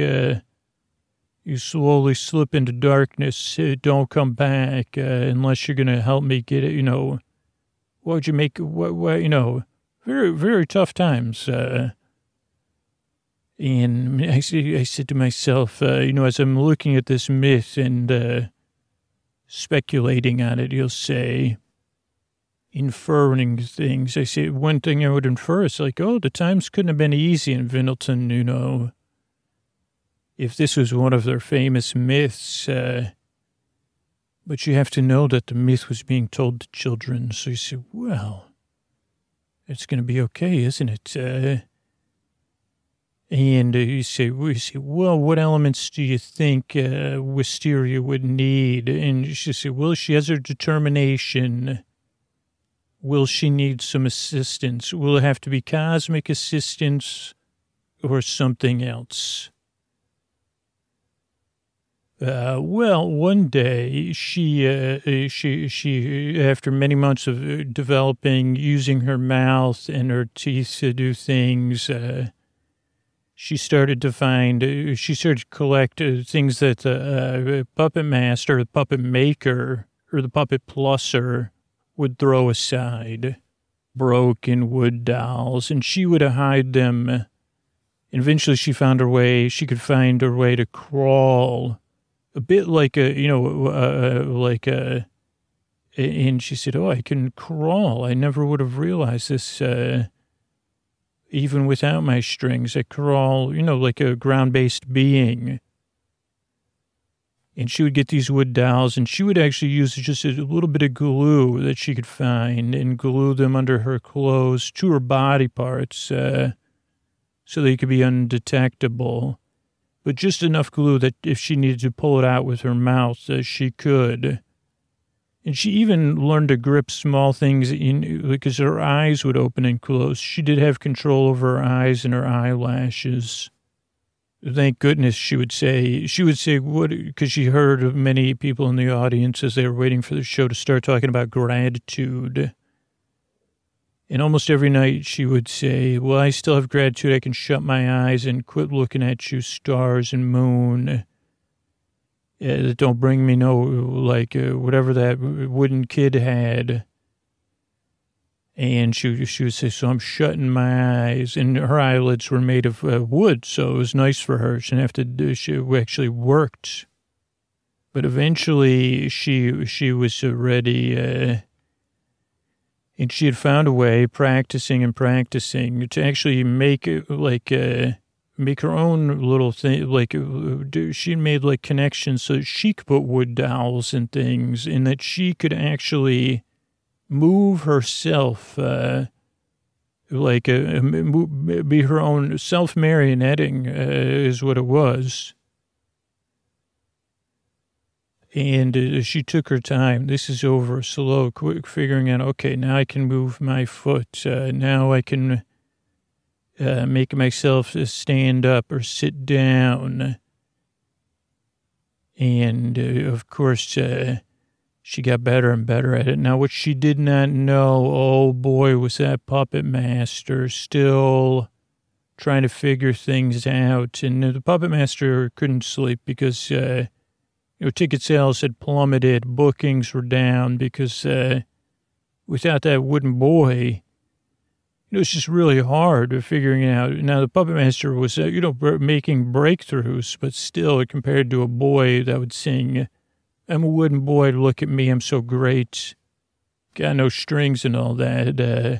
you slowly slip into darkness, don't come back unless you're going to help me get it, what would you make, very, very tough times. And I said to myself, as I'm looking at this myth and speculating on it, you'll say, inferring things. I say one thing I would infer is the times couldn't have been easy in Vindelton, if this was one of their famous myths. But you have to know that the myth was being told to children. So you say, well, it's going to be okay, isn't it? And we say, well, what elements do you think Wisteria would need? And she said, well, she has her determination. Will she need some assistance? Will it have to be cosmic assistance or something else? Well, one day she, after many months of developing, using her mouth and her teeth to do things, she started to collect things that the puppet master, the puppet maker, or the puppet plusser would throw aside. Broken wood dolls, and she would hide them. And eventually she could find her way to crawl. A bit like and she said, oh, I can crawl. I never would have realized this, even without my strings. I crawl, like a ground-based being. And she would get these wood dolls, and she would actually use just a little bit of glue that she could find and glue them under her clothes to her body parts so they could be undetectable. But just enough glue that if she needed to pull it out with her mouth, she could. And she even learned to grip small things because her eyes would open and close. She did have control over her eyes and her eyelashes. Thank goodness, she would say, what, because she heard of many people in the audience as they were waiting for the show to start talking about gratitude. And almost every night she would say, well, I still have gratitude. I can shut my eyes and quit looking at you, stars and moon. Don't bring me whatever that wooden kid had. And she would say, so I'm shutting my eyes. And her eyelids were made of wood, so it was nice for her. She didn't have to she actually worked. But eventually she was ready, and she had found a way, practicing, to actually make her own little thing. She made connections so that she could put wood dolls and things, and that she could actually move herself, be her own self-marionetting, is what it was. And she took her time. This is over, slow, quick, figuring out, okay, now I can move my foot. Now I can make myself stand up or sit down. And, of course, she got better and better at it. Now, what she did not know, oh, boy, was that puppet master still trying to figure things out. And the puppet master couldn't sleep because ticket sales had plummeted, bookings were down because without that wooden boy, it was just really hard figuring it out. Now, the puppet master was, making breakthroughs, but still, compared to a boy that would sing, I'm a wooden boy, look at me, I'm so great, got no strings and all that.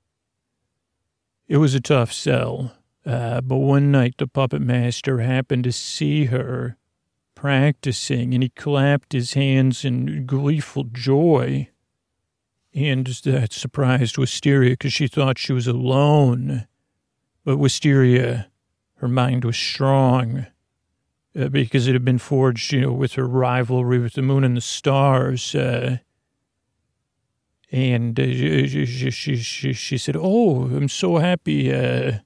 It was a tough sell. But one night, the puppet master happened to see her practicing, and he clapped his hands in gleeful joy. And that surprised Wisteria because she thought she was alone. But Wisteria, her mind was strong because it had been forged, with her rivalry with the moon and the stars. And she said, oh, I'm so happy. I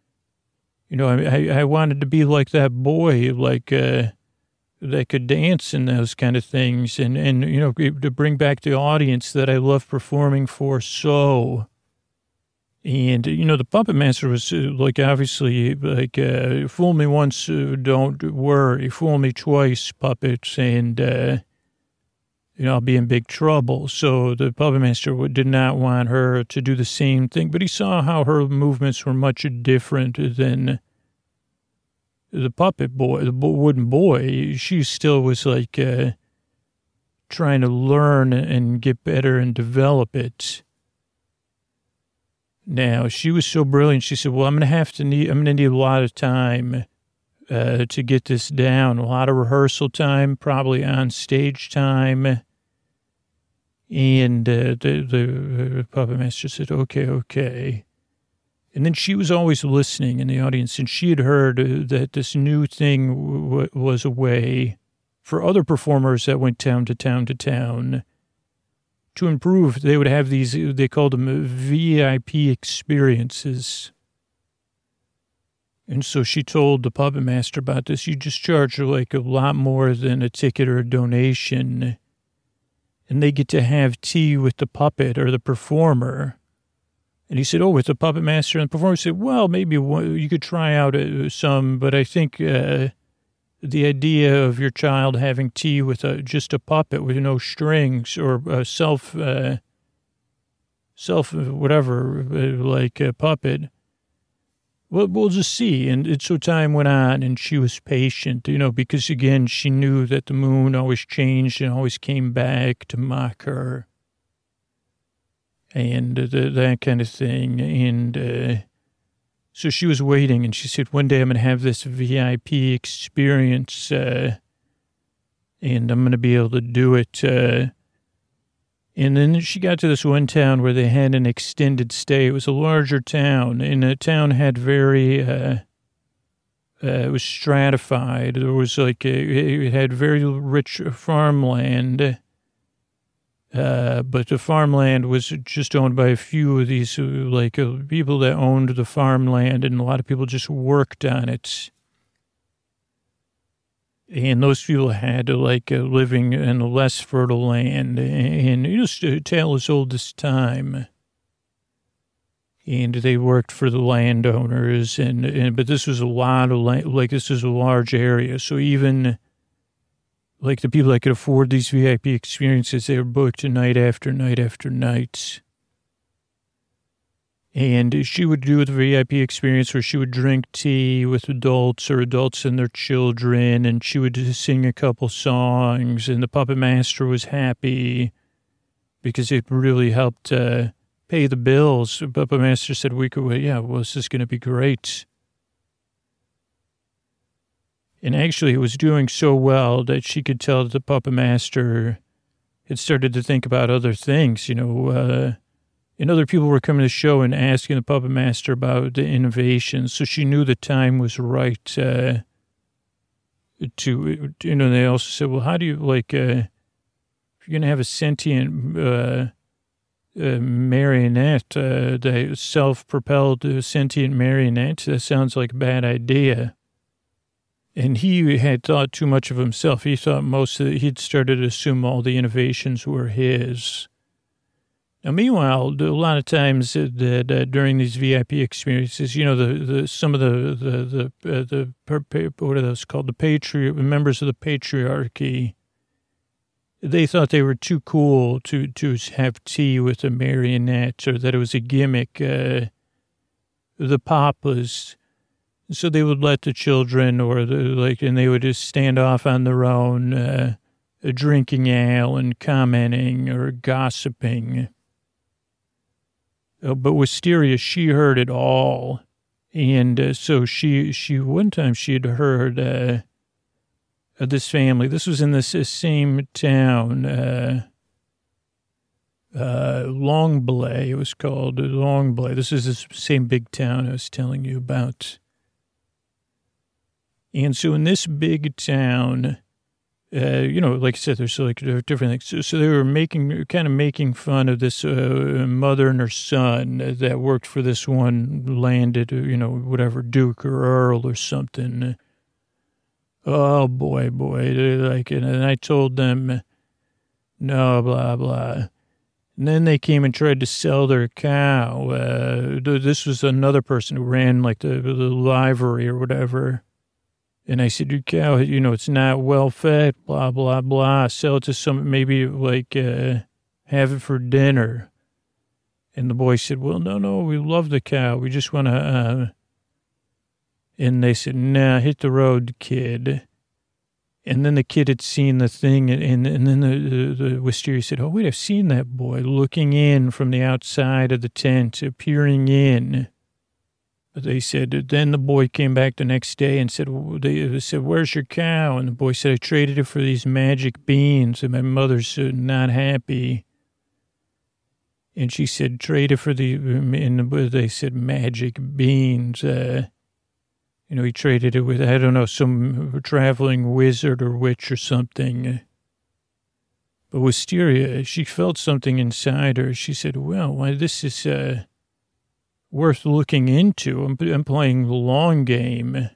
wanted to be like that boy, that could dance and those kind of things, and to bring back the audience that I love performing for so. And, the puppet master was obviously fool me once, don't worry, fool me twice, puppets, and, I'll be in big trouble. So the puppet master did not want her to do the same thing, but he saw how her movements were much different than the puppet boy, the wooden boy. She still was trying to learn and get better and develop it. Now, she was so brilliant. She said, well, I'm going to need a lot of time to get this down, a lot of rehearsal time, probably on stage time. And the puppet master said, okay. And then she was always listening in the audience, and she had heard that this new thing was a way for other performers that went town to town to town to improve. They would have these, they called them VIP experiences. And so she told the puppet master about this. You just charge like a lot more than a ticket or a donation. And they get to have tea with the puppet or the performer. And he said, oh, with the puppet master and the performer. He said, well, maybe you could try out some, but I think the idea of your child having tea with just a puppet with no strings or self whatever, like a puppet, we'll just see. And so time went on, and she was patient, you know, because, again, she knew that the moon always changed and always came back to mock her and that kind of thing. And so she was waiting, and she said, one day I'm going to have this VIP experience, and I'm going to be able to do it. And then she got to this one town where they had an extended stay. It was a larger town, and the town had very, it was stratified. There was like, it had very rich farmland, but the farmland was just owned by a few of these, people that owned the farmland, and a lot of people just worked on it. And those people had living in less fertile land, and it was a tale as old as time. And they worked for the landowners, but this was a lot of land, this is a large area. So even the people that could afford these VIP experiences, they were booked night after night after night. And she would do the VIP experience where she would drink tea with adults or adults and their children, and she would sing a couple songs, and the puppet master was happy because it really helped pay the bills. The puppet master said, this is going to be great. And actually it was doing so well that she could tell that the puppet master had started to think about other things, and other people were coming to the show and asking the puppet master about the innovations. So she knew the time was right they also said, well, how do you, if you're going to have a sentient marionette, the self-propelled sentient marionette, that sounds like a bad idea. And he had thought too much of himself. He thought he'd started to assume all the innovations were his. Now, meanwhile, a lot of times that during these VIP experiences, some of the what are those called? The members of the patriarchy, they thought they were too cool to have tea with a marionette, or that it was a gimmick. The papas, so they would let the children and they would just stand off on their own, drinking ale and commenting or gossiping. But Wisteria, she heard it all. And so she one time she had heard this family. This was in this same town, Longblay. It was called Longblay. This is the same big town I was telling you about. And so in this big town, like I said, there's different things. So they were making fun of this mother and her son that worked for this one landed, Duke or Earl or something. Oh, boy. And I told them, no, blah, blah. And then they came and tried to sell their cow. This was another person who ran the livery or whatever. And I said, your cow, it's not well fed, blah, blah, blah. Sell it to some, maybe have it for dinner. And the boy said, well, no, we love the cow. We just want to, and they said, nah, hit the road, kid. And then the kid had seen the thing, and then the Wisteria said, oh, wait, I've seen that boy looking in from the outside of the tent, peering in. They said, then the boy came back the next day and said, they said, where's your cow? And the boy said, I traded it for these magic beans, and my mother's not happy. And she said, trade it for they said magic beans. He traded it with, I don't know, some traveling wizard or witch or something. But Wisteria, she felt something inside her. She said, well, why, this is worth looking into. I'm playing the long game.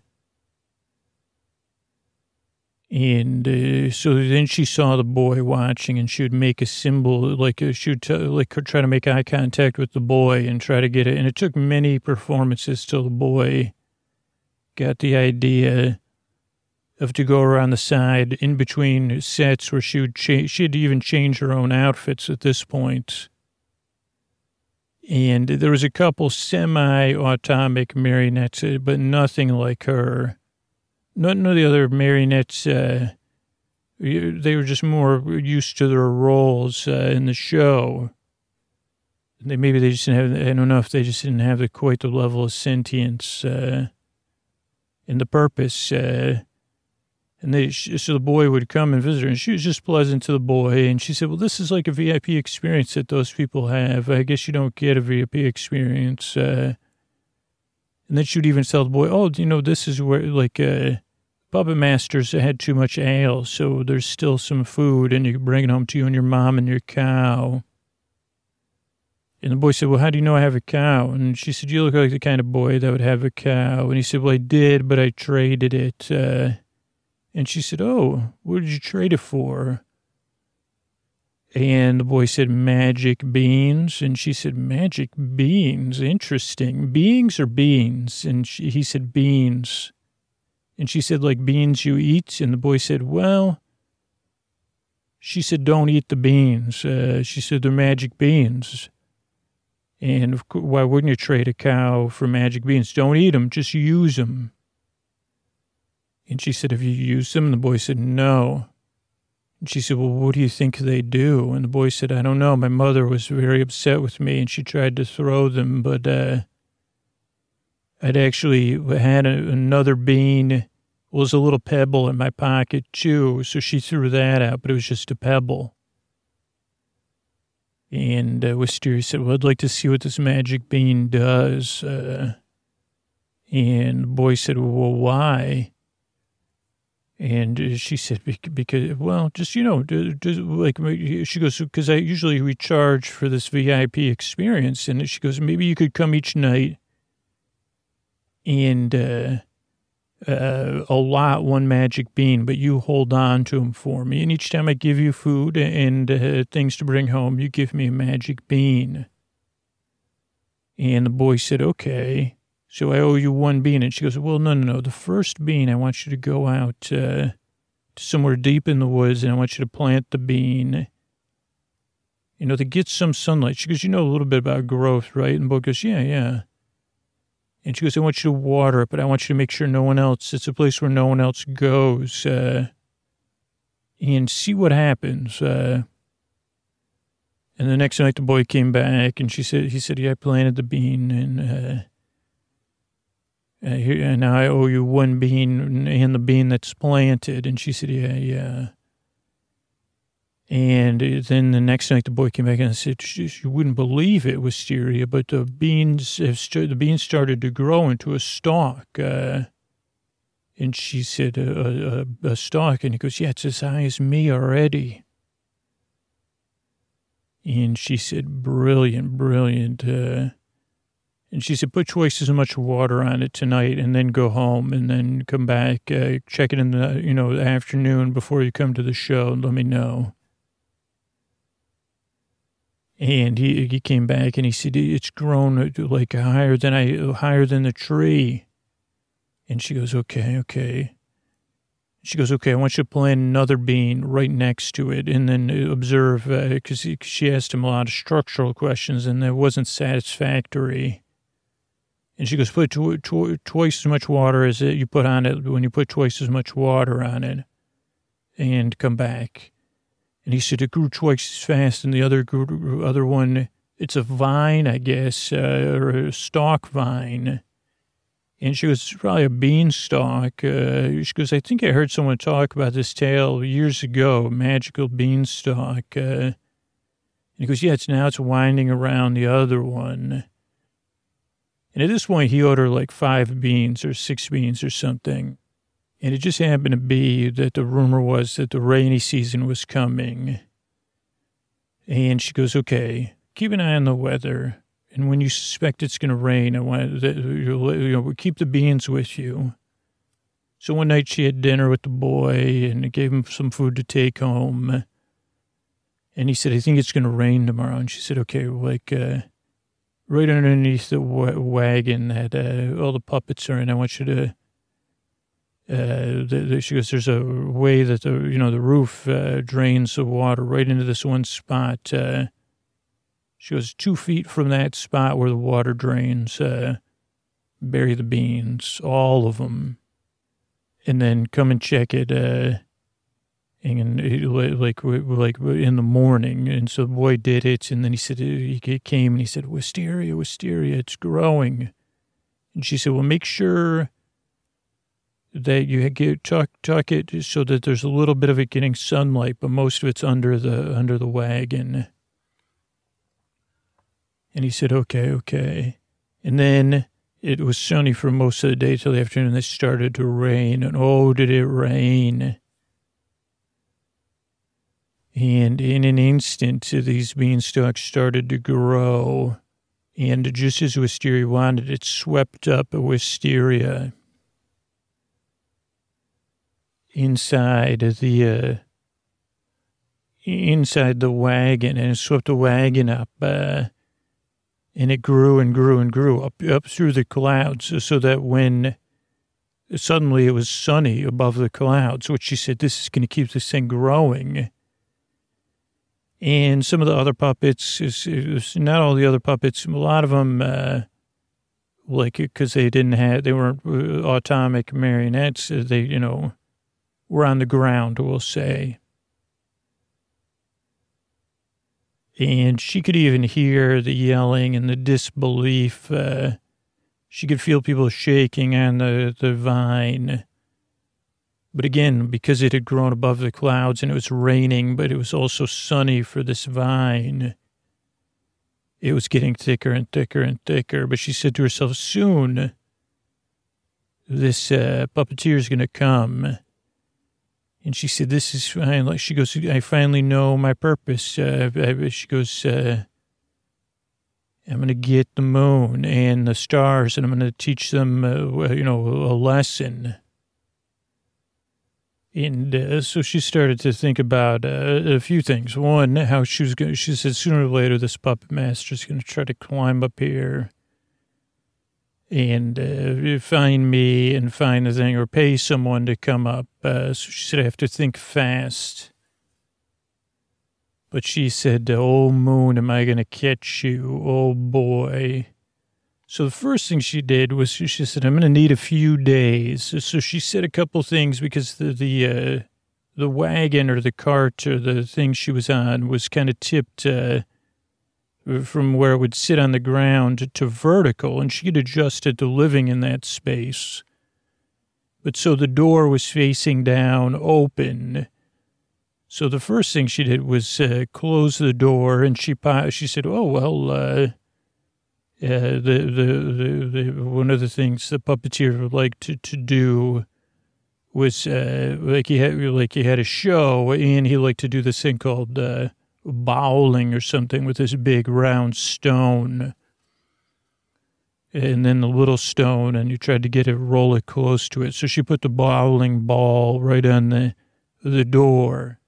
And so then she saw the boy watching, and she would make a symbol, she would try to make eye contact with the boy and try to get it. And it took many performances till the boy got the idea of to go around the side in between sets where she'd even change her own outfits at this point. And there was a couple semi-automatic marionettes, but nothing like her. None of the other marionettes, they were just more used to their roles in the show. Maybe they just didn't have, I don't know if they just didn't have quite the level of sentience and the purpose. So the boy would come and visit her, and she was just pleasant to the boy. And she said, well, this is like a VIP experience that those people have. I guess you don't get a VIP experience. And then she would even tell the boy, this is where, Puppet Masters had too much ale, so there's still some food, and you can bring it home to you and your mom and your cow. And the boy said, well, how do you know I have a cow? And she said, you look like the kind of boy that would have a cow. And he said, well, I did, but I traded it. And she said, oh, what did you trade it for? And the boy said, magic beans. And she said, magic beans? Interesting. Beings or beans? And he said, beans. And she said, like beans you eat? And the boy said, well, she said, don't eat the beans. She said, they're magic beans. And of course, why wouldn't you trade a cow for magic beans? Don't eat them, just use them. And she said, have you used them? And the boy said, no. And she said, well, what do you think they do? And the boy said, I don't know. My mother was very upset with me, and she tried to throw them, but I'd actually had another bean. It was a little pebble in my pocket, too, so she threw that out, but it was just a pebble. And Wisteria said, well, I'd like to see what this magic bean does. And the boy said, well, why? And she said, because, well, just, she goes, because I usually recharge for this VIP experience. And she goes, maybe you could come each night and allot one magic bean, but you hold on to them for me. And each time I give you food and things to bring home, you give me a magic bean. And the boy said, okay, so I owe you one bean. And she goes, well, no. The first bean, I want you to go out to somewhere deep in the woods, and I want you to plant the bean, to get some sunlight. She goes, you know a little bit about growth, right? And the boy goes, yeah. And she goes, I want you to water it, but I want you to make sure no one else, it's a place where no one else goes, and see what happens. And the next night the boy came back, and he said, yeah, I planted the bean, and now I owe you one bean and the bean that's planted. And she said, yeah. And then the next night the boy came back and said, you wouldn't believe it, Wisteria, but the beans started to grow into a stalk. And she said, a stalk. And he goes, yeah, it's as high as me already. And she said, brilliant. And she said, put twice as much water on it tonight, and then go home, and then come back, check it in the afternoon before you come to the show, and let me know. And he came back and he said, it's grown like higher than the tree. And she goes, okay. She goes, okay, I want you to plant another bean right next to it, and then observe, because she asked him a lot of structural questions, and that wasn't satisfactory. And she goes, put twice as much water as you put on it when you put twice as much water on it, and come back. And he said it grew twice as fast, and the other one, it's a vine, I guess, or a stalk vine. And she goes, it's probably a beanstalk. She goes, I think I heard someone talk about this tale years ago, magical beanstalk. And he goes, yeah, it's winding around the other one. And at this point, he ordered like 5 beans or 6 beans or something. And it just happened to be that the rumor was that the rainy season was coming. And she goes, okay, keep an eye on the weather. And when you suspect it's going to rain, I want that keep the beans with you. So one night she had dinner with the boy and gave him some food to take home. And he said, I think it's going to rain tomorrow. And she said, okay, like right underneath the wagon that all the puppets are in, I want you to, she goes, there's a way that the roof drains the water right into this one spot. She goes, 2 feet from that spot where the water drains, bury the beans, all of them. And then come and check it, and like in the morning. And so the boy did it. And then he said, he came and he said, wisteria, it's growing. And she said, well, make sure that you tuck it so that there's a little bit of it getting sunlight, but most of it's under the wagon. And he said, okay. And then it was sunny for most of the day till the afternoon. It started to rain, and oh, did it rain. And in an instant, these beanstalks started to grow. And just as Wisteria wanted, it swept up Wisteria inside the wagon, and it swept the wagon up, and it grew and grew and grew up through the clouds, so that when suddenly it was sunny above the clouds, which she said, this is going to keep this thing growing. And some of the other puppets, not all the other puppets, a lot of them, because they weren't automatic marionettes, they, were on the ground, we'll say. And she could even hear the yelling and the disbelief. She could feel people shaking on the vine. But again, because it had grown above the clouds and it was raining, but it was also sunny for this vine, it was getting thicker and thicker and thicker. But she said to herself, soon this puppeteer is going to come. And she said, this is fine. She goes, I finally know my purpose. She goes, I'm going to get the moon and the stars, and I'm going to teach them, a lesson. And so she started to think about a few things. One, how she said sooner or later this puppet master is going to try to climb up here and find me and find the thing, or pay someone to come up. So she said, I have to think fast. But she said, oh, moon, am I going to catch you? Oh, boy. So the first thing she did was she said, I'm going to need a few days. So she said a couple things because the wagon or the cart or the thing she was on was kind of tipped from where it would sit on the ground to vertical, and she could adjust it to living in that space. But so the door was facing down, open. So the first thing she did was close the door, and she said, oh, well, one of the things the puppeteer would like to do was he had a show, and he liked to do this thing called bowling or something with this big round stone, and then the little stone, and you tried to roll it close to it. So she put the bowling ball right on the door.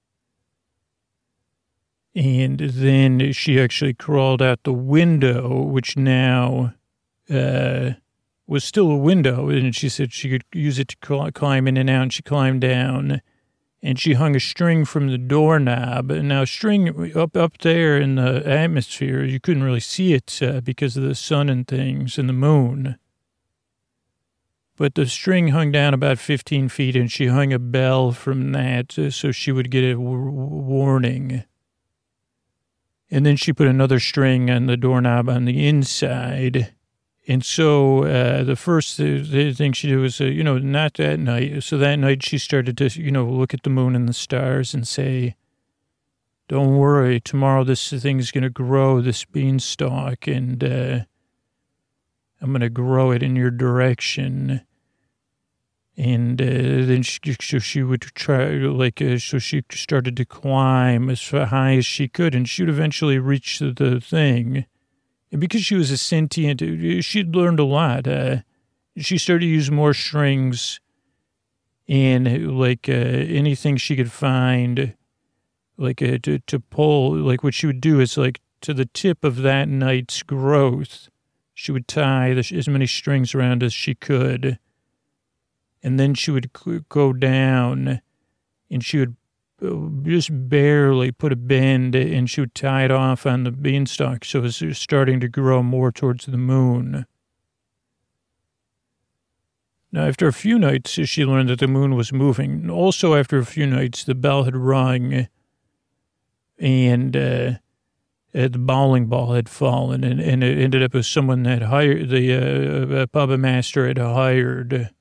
And then she actually crawled out the window, which now was still a window. And she said she could use it to climb in and out. And she climbed down, and she hung a string from the doorknob. And now string up there in the atmosphere, you couldn't really see it because of the sun and things and the moon. But the string hung down about 15 feet, and she hung a bell from that so she would get a warning. And then she put another string on the doorknob on the inside. And so the first thing she did was, not that night. So that night she started to, look at the moon and the stars and say, don't worry, tomorrow this thing's going to grow, this beanstalk, and I'm going to grow it in your direction. And then she would try, so she started to climb as high as she could, and she would eventually reach the thing. And because she was a sentient, she'd learned a lot. She started to use more strings and, anything she could find, to pull. Like, what she would do is, to the tip of that night's growth, she would tie as many strings around as she could. And then she would go down, and she would just barely put a bend, and she would tie it off on the beanstalk so it was starting to grow more towards the moon. Now, after a few nights, she learned that the moon was moving. Also, after a few nights, the bell had rung, and the bowling ball had fallen, and it ended up with someone that hired, the puppet master had hired.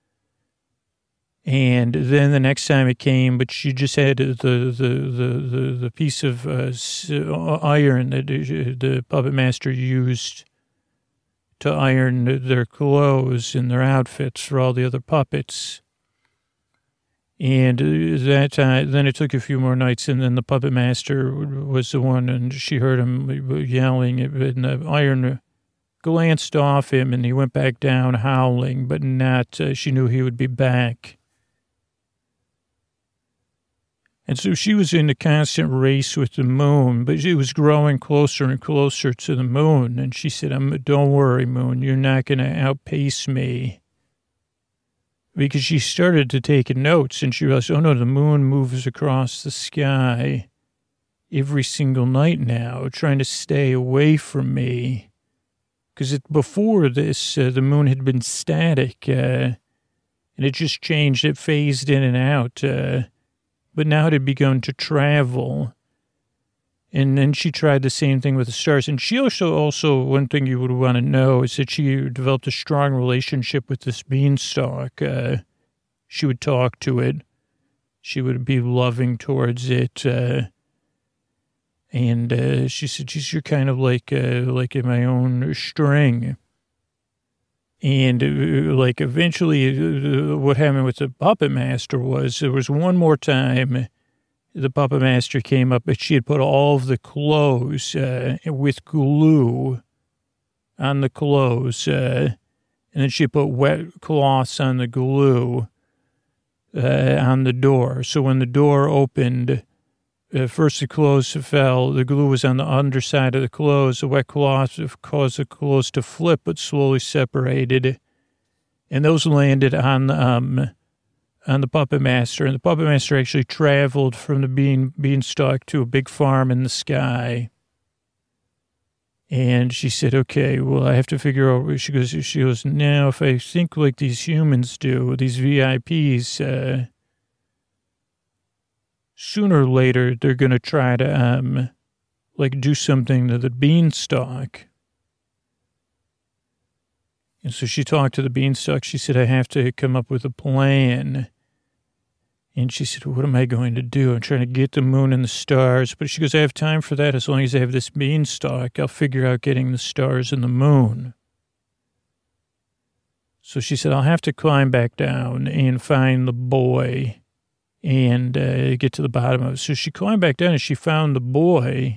And then the next time it came, but she just had the piece of iron that the puppet master used to iron their clothes and their outfits for all the other puppets. And that time, then it took a few more nights, and then the puppet master was the one, and she heard him yelling, and the iron glanced off him, and he went back down howling, but not, she knew he would be back. And so she was in a constant race with the moon, but she was growing closer and closer to the moon. And she said, don't worry, moon, you're not going to outpace me. Because she started to take notes, and she realized, oh no, the moon moves across the sky every single night now, trying to stay away from me. Because before this, the moon had been static, and it just changed, it phased in and out, but now it had begun to travel. And then she tried the same thing with the stars. And she also, one thing you would want to know is that she developed a strong relationship with this beanstalk. She would talk to it. She would be loving towards it. And she said, geez, you're kind of like in my own string. And eventually what happened with the puppet master was there was one more time the puppet master came up, but she had put all of the clothes with glue on the clothes. And then she put wet cloths on the glue on the door. So when the door opened, first the clothes fell, the glue was on the underside of the clothes, the wet cloth caused the clothes to flip but slowly separated, and those landed on the puppet master, and the puppet master actually traveled from the beanstalk to a big farm in the sky. And she said, okay, well, I have to figure out, she goes, now if I think like these humans do, these VIPs, sooner or later, they're going to try to, do something to the beanstalk. And so she talked to the beanstalk. She said, I have to come up with a plan. And she said, what am I going to do? I'm trying to get the moon and the stars. But she goes, I have time for that. As long as I have this beanstalk, I'll figure out getting the stars and the moon. So she said, I'll have to climb back down and find the boy and get to the bottom of it. So she climbed back down and she found the boy.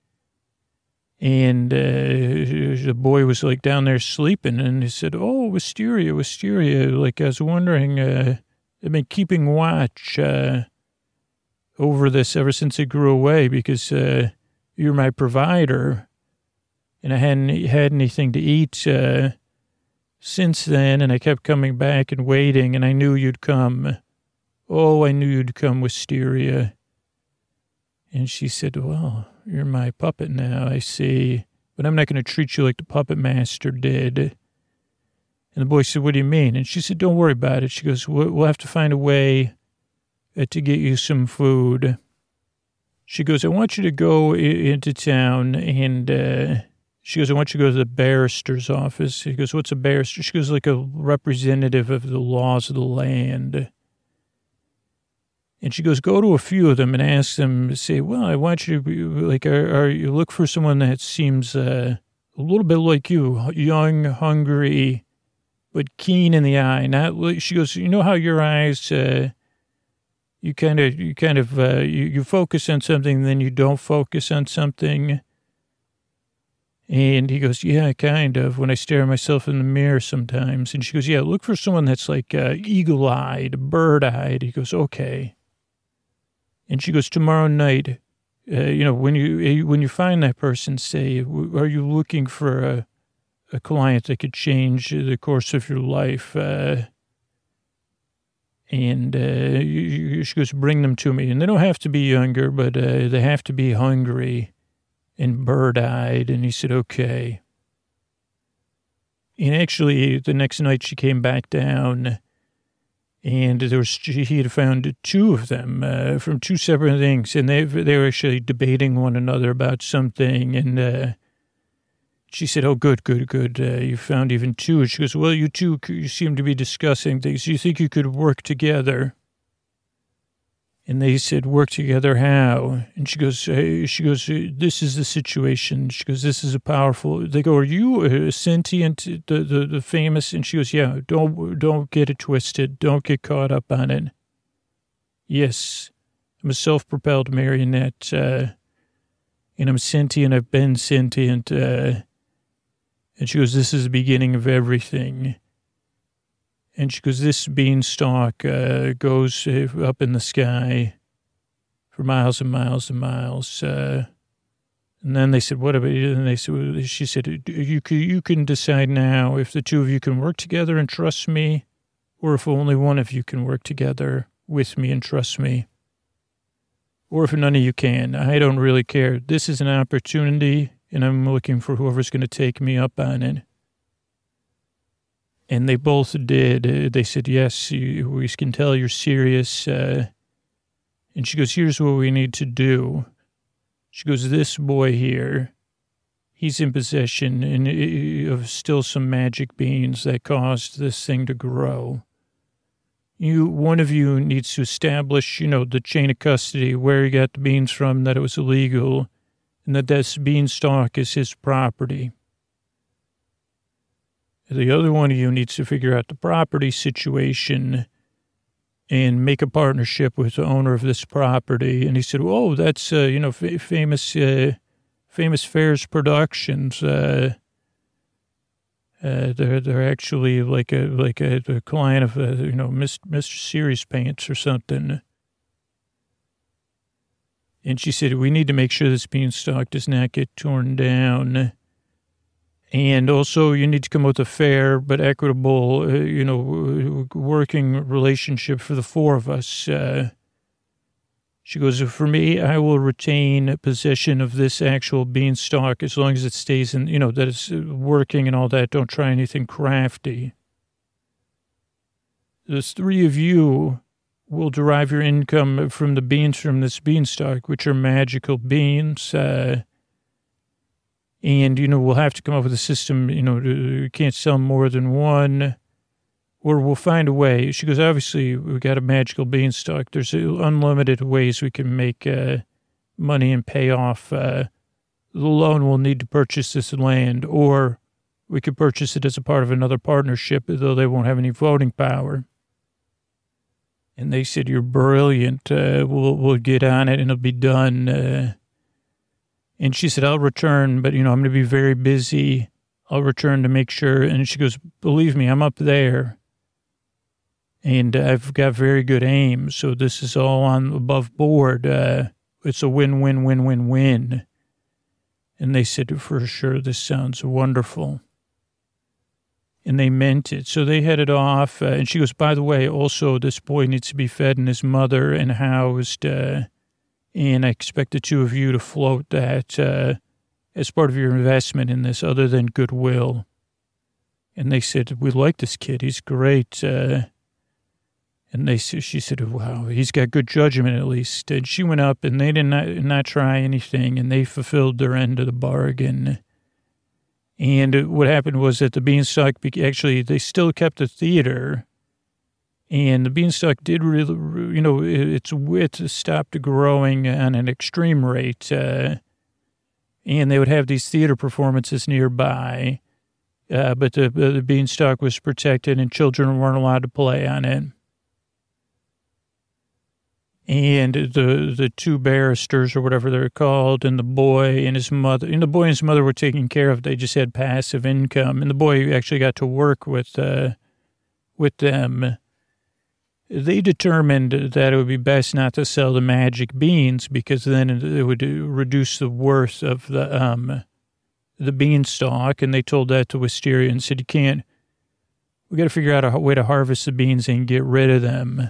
And the boy was down there sleeping. And he said, oh, Wisteria. I was wondering, I've been keeping watch over this ever since it grew away because you're my provider. And I hadn't had anything to eat since then. And I kept coming back and waiting. And I knew you'd come. Oh, I knew you'd come, Wisteria. And she said, well, you're my puppet now, I see. But I'm not going to treat you like the puppet master did. And the boy said, what do you mean? And she said, don't worry about it. She goes, we'll have to find a way to get you some food. She goes, I want you to go into town. And she goes, I want you to go to the barrister's office. He goes, what's a barrister? She goes, like a representative of the laws of the land. And she goes, go to a few of them and ask them, say, well, I want you to be like, are you look for someone that seems a little bit like you, young, hungry, but keen in the eye. Not, she goes, you know how your eyes, you focus on something, then you don't focus on something. And he goes, yeah, kind of, when I stare at myself in the mirror sometimes. And she goes, yeah, look for someone that's like eagle-eyed, bird-eyed. He goes, okay. And she goes, tomorrow night, when you find that person, say, are you looking for a client that could change the course of your life? She goes, bring them to me. And they don't have to be younger, but they have to be hungry and bird-eyed. And he said, okay. And actually, the next night she came back down, and he had found two of them from two separate things. And they were actually debating one another about something. And she said, oh, good. You found even two. And she goes, well, you two, you seem to be discussing things. You think you could work together? And they said, work together how? And she goes, this is the situation. She goes, this is a powerful. They go, are you sentient, the famous? And she goes, yeah, don't get it twisted. Don't get caught up on it. Yes, I'm a self-propelled marionette, and I'm sentient. I've been sentient. And she goes, this is the beginning of everything. And she goes, this beanstalk goes up in the sky for miles and miles and miles. And then they said, what about you? And she said, you can decide now if the two of you can work together and trust me, or if only one of you can work together with me and trust me, or if none of you can. I don't really care. This is an opportunity, and I'm looking for whoever's going to take me up on it. And they both did. They said, yes, we can tell you're serious. And she goes, here's what we need to do. She goes, this boy here, he's in possession of still some magic beans that caused this thing to grow. One of you needs to establish, the chain of custody, where he got the beans from, that it was illegal, and that this beanstalk is his property. The other one of you needs to figure out the property situation and make a partnership with the owner of this property. And he said, oh, that's, famous Fairs Productions. They're actually like a client of, Mr. Series Paints or something. And she said, we need to make sure this beanstalk does not get torn down. And also, you need to come up with a fair but equitable, working relationship for the four of us. She goes, for me, I will retain possession of this actual beanstalk as long as it stays in, that it's working and all that. Don't try anything crafty. The three of you will derive your income from the beans from this beanstalk, which are magical beans. And, we'll have to come up with a system, you can't sell more than one, or we'll find a way. She goes, obviously, we got a magical beanstalk. There's unlimited ways we can make money and pay off the loan. We'll need to purchase this land, or we could purchase it as a part of another partnership, though they won't have any voting power. And they said, you're brilliant. We'll get on it and it'll be done. And she said, I'll return, but, I'm going to be very busy. I'll return to make sure. And she goes, believe me, I'm up there. And I've got very good aim. So this is all on above board. It's a win-win-win-win-win. And they said, for sure, this sounds wonderful. And they meant it. So they headed off. And she goes, by the way, also, this boy needs to be fed and his mother and housed. And I expect the two of you to float that as part of your investment in this, other than goodwill. And they said, we like this kid. He's great. And she said, wow, he's got good judgment at least. And she went up and they did not try anything, and they fulfilled their end of the bargain. And what happened was that the Beanstalk, actually, they still kept the theater. And the beanstalk did really, its width stopped growing on an extreme rate. And they would have these theater performances nearby. But the beanstalk was protected and children weren't allowed to play on it. And the two barristers or whatever they're called, and the boy and his mother, were taken care of. They just had passive income, and the boy actually got to work with them. They determined that it would be best not to sell the magic beans because then it would reduce the worth of the beanstalk. And they told that to Wisteria and said, we got to figure out a way to harvest the beans and get rid of them.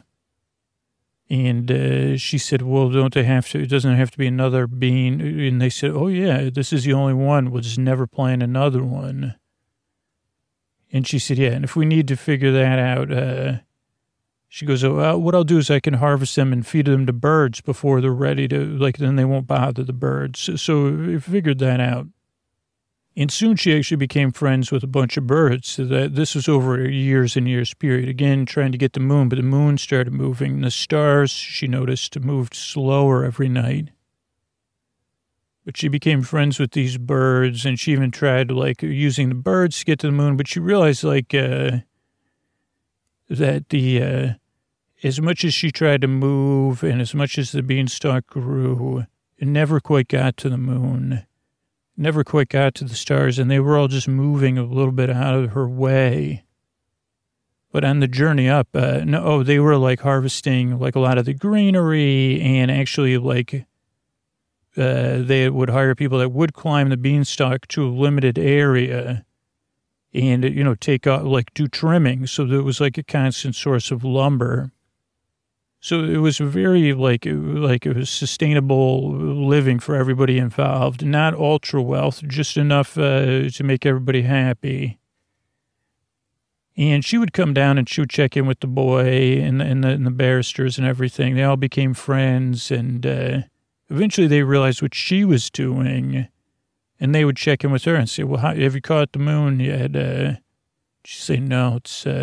And she said, well, don't they have to? It doesn't have to be another bean. And they said, oh, yeah, this is the only one. We'll just never plant another one. And she said, yeah, and if we need to figure that out, she goes, oh, what I'll do is I can harvest them and feed them to birds before they're ready to, then they won't bother the birds. So we figured that out. And soon she actually became friends with a bunch of birds. So that this was over a years and years period. Again, trying to get the moon, but the moon started moving. The stars, she noticed, moved slower every night. But she became friends with these birds, and she even tried, using the birds to get to the moon. But she realized, that as much as she tried to move and as much as the beanstalk grew, it never quite got to the moon. Never quite got to the stars, and they were all just moving a little bit out of her way. But on the journey up, they were harvesting a lot of the greenery, and actually they would hire people that would climb the beanstalk to a limited area and, take out, do trimming. So there was a constant source of lumber. So it was very it was sustainable living for everybody involved, not ultra wealth, just enough to make everybody happy. And she would come down and she would check in with the boy and the barristers and everything. They all became friends, and eventually they realized what she was doing, and they would check in with her and say, well, have you caught the moon yet? She'd say, no,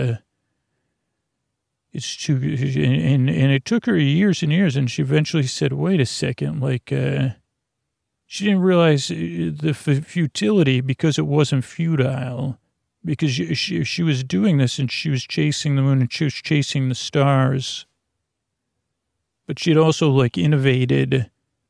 it's too, and it took her years and years, and she eventually said, wait a second, she didn't realize the futility because it wasn't futile, because she was doing this and she was chasing the moon and she was chasing the stars. But she'd also innovated,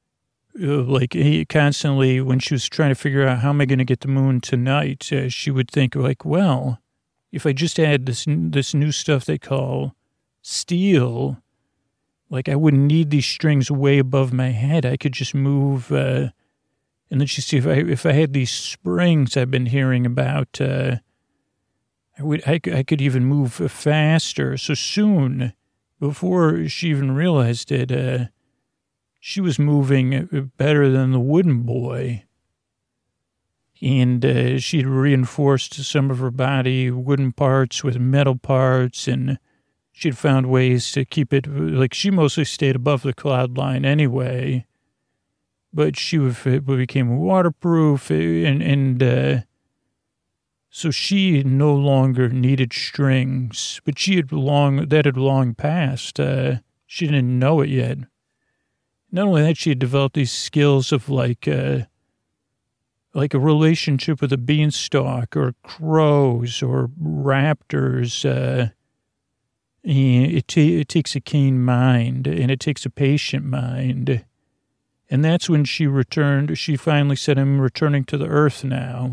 constantly when she was trying to figure out how am I going to get the moon tonight, she would think well, if I just add this new stuff they call steel, I wouldn't need these strings way above my head. I could just move, and then she see if I had these springs I've been hearing about, I could even move faster. So soon, before she even realized it, she was moving better than the wooden boy. And she'd reinforced some of her body, wooden parts with metal parts, and she'd found ways to keep it, she mostly stayed above the cloud line anyway, but she became waterproof, and so she no longer needed strings, but that had long passed. She didn't know it yet. Not only that, she had developed these skills of a relationship with a beanstalk or crows or raptors. It takes a keen mind, and it takes a patient mind. And that's when she returned. She finally said, I'm returning to the earth now.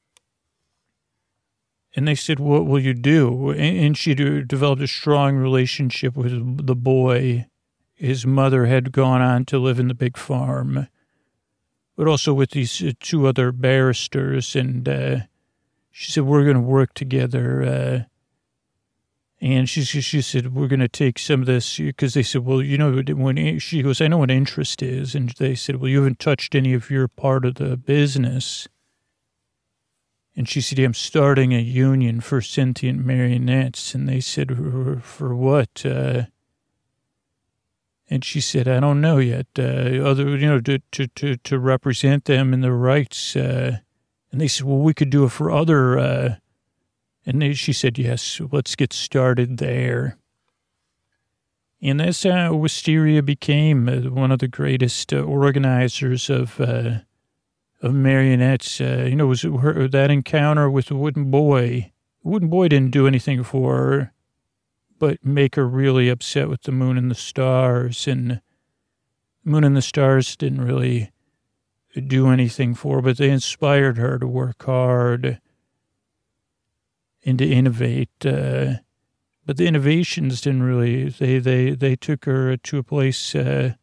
And they said, what will you do? And she developed a strong relationship with the boy. His mother had gone on to live in the big farm, but also with these two other barristers. And she said, we're going to work together. And she said, we're going to take some of this, because they said, well, when she goes, I know what interest is. And they said, well, you haven't touched any of your part of the business. And she said, I'm starting a union for sentient marionettes. And they said, for what? And she said, I don't know yet. To represent them and their rights. And they said, well, we could do it for other. And she said, yes, let's get started there. And that's how Wisteria became one of the greatest organizers of marionettes. Was that encounter with the wooden boy. The wooden boy didn't do anything for her, but make her really upset with the moon and the stars. And moon and the stars didn't really do anything for her, but they inspired her to work hard and to innovate. But the innovations didn't really, they took her to a place that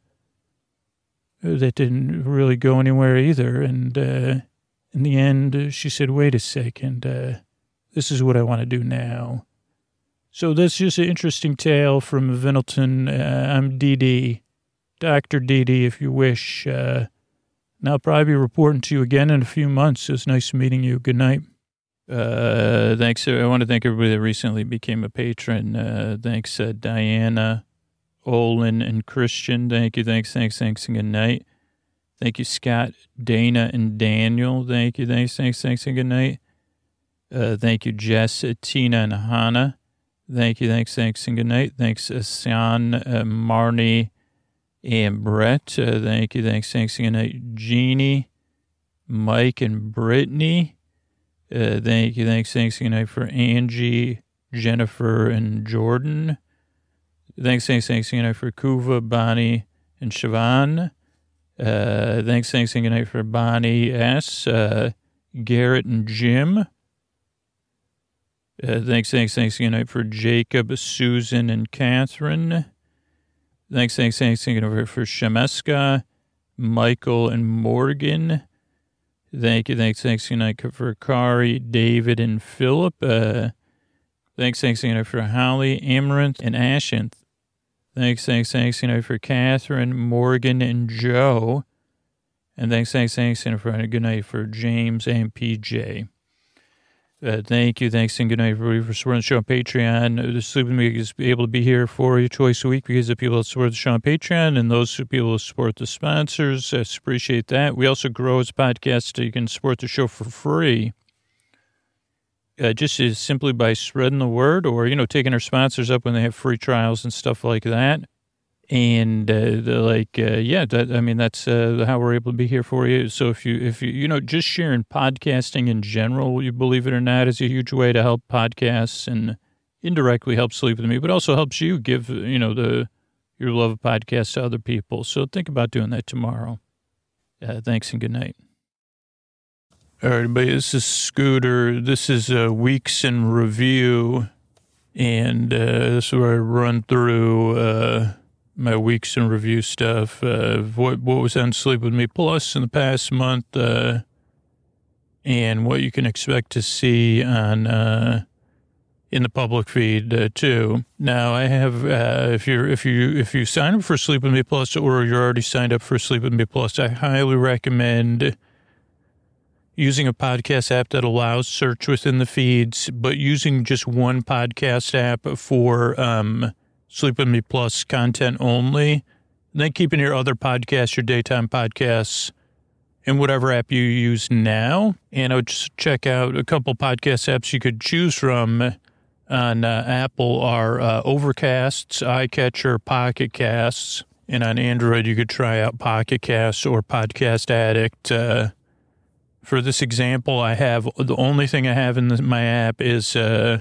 didn't really go anywhere either. And in the end, she said, wait a second, this is what I want to do now. So that's just an interesting tale from Vinelton. I'm DD, Dr. DD, if you wish. And I'll probably be reporting to you again in a few months. It was nice meeting you. Good night. Thanks. I want to thank everybody that recently became a patron. Thanks, Diana, Olin, and Christian. Thank you. Thanks, and good night. Thank you, Scott, Dana, and Daniel. Thank you. Thanks, and good night. Thank you, Jess, Tina, and Hannah. Thank you. Thanks, and good night. Thanks, San, Marnie, and Brett. Thank you. Thanks, and good night. Jeannie, Mike, and Brittany. Thank you. Thanks, and good night for Angie, Jennifer, and Jordan. Thanks, and good night for Kuva, Bonnie, and Siobhan. Thanks, and good night for Bonnie S., Garrett, and Jim. Thanks, and good night for Jacob, Susan, and Catherine. Thanks, and good night for Shemeska, Michael, and Morgan. Thank you. Thanks, good night for Kari, David, and Philip. Thanks, good night for Holly, Amaranth, and Ashanth. Thanks, good night for Catherine, Morgan, and Joe. And thanks, good night for James and PJ. Thank you. Thanks and good night, everybody, for supporting the show on Patreon. The Sleep With Me is able to be here for you twice a week because of people that support the show on Patreon and those people who support the sponsors. I appreciate that. We also grow as a podcast. So you can support the show for free. Just simply by spreading the word or, taking our sponsors up when they have free trials and stuff like that. And that's how we're able to be here for you. So if you just sharing podcasting in general, you believe it or not, is a huge way to help podcasts and indirectly help Sleep With Me, but also helps you give, your love of podcasts to other people. So think about doing that tomorrow. Thanks and good night. All right, everybody, this is Scooter. This is Weeks in Review. And this is where I run through my Weeks in Review stuff, what was on Sleep With Me Plus in the past month, and what you can expect to see on in the public feed too. Now I have if you sign up for Sleep With Me Plus or you're already signed up for Sleep With Me Plus, I highly recommend using a podcast app that allows search within the feeds, but using just one podcast app for Sleep With Me Plus content only, and then keeping your other podcasts, your daytime podcasts, in whatever app you use now. And I would just check out a couple podcast apps you could choose from on Apple are Overcasts, iCatcher, Pocket Casts, and on Android you could try out Pocket Casts or Podcast Addict. For this example, I have the only thing I have in my app is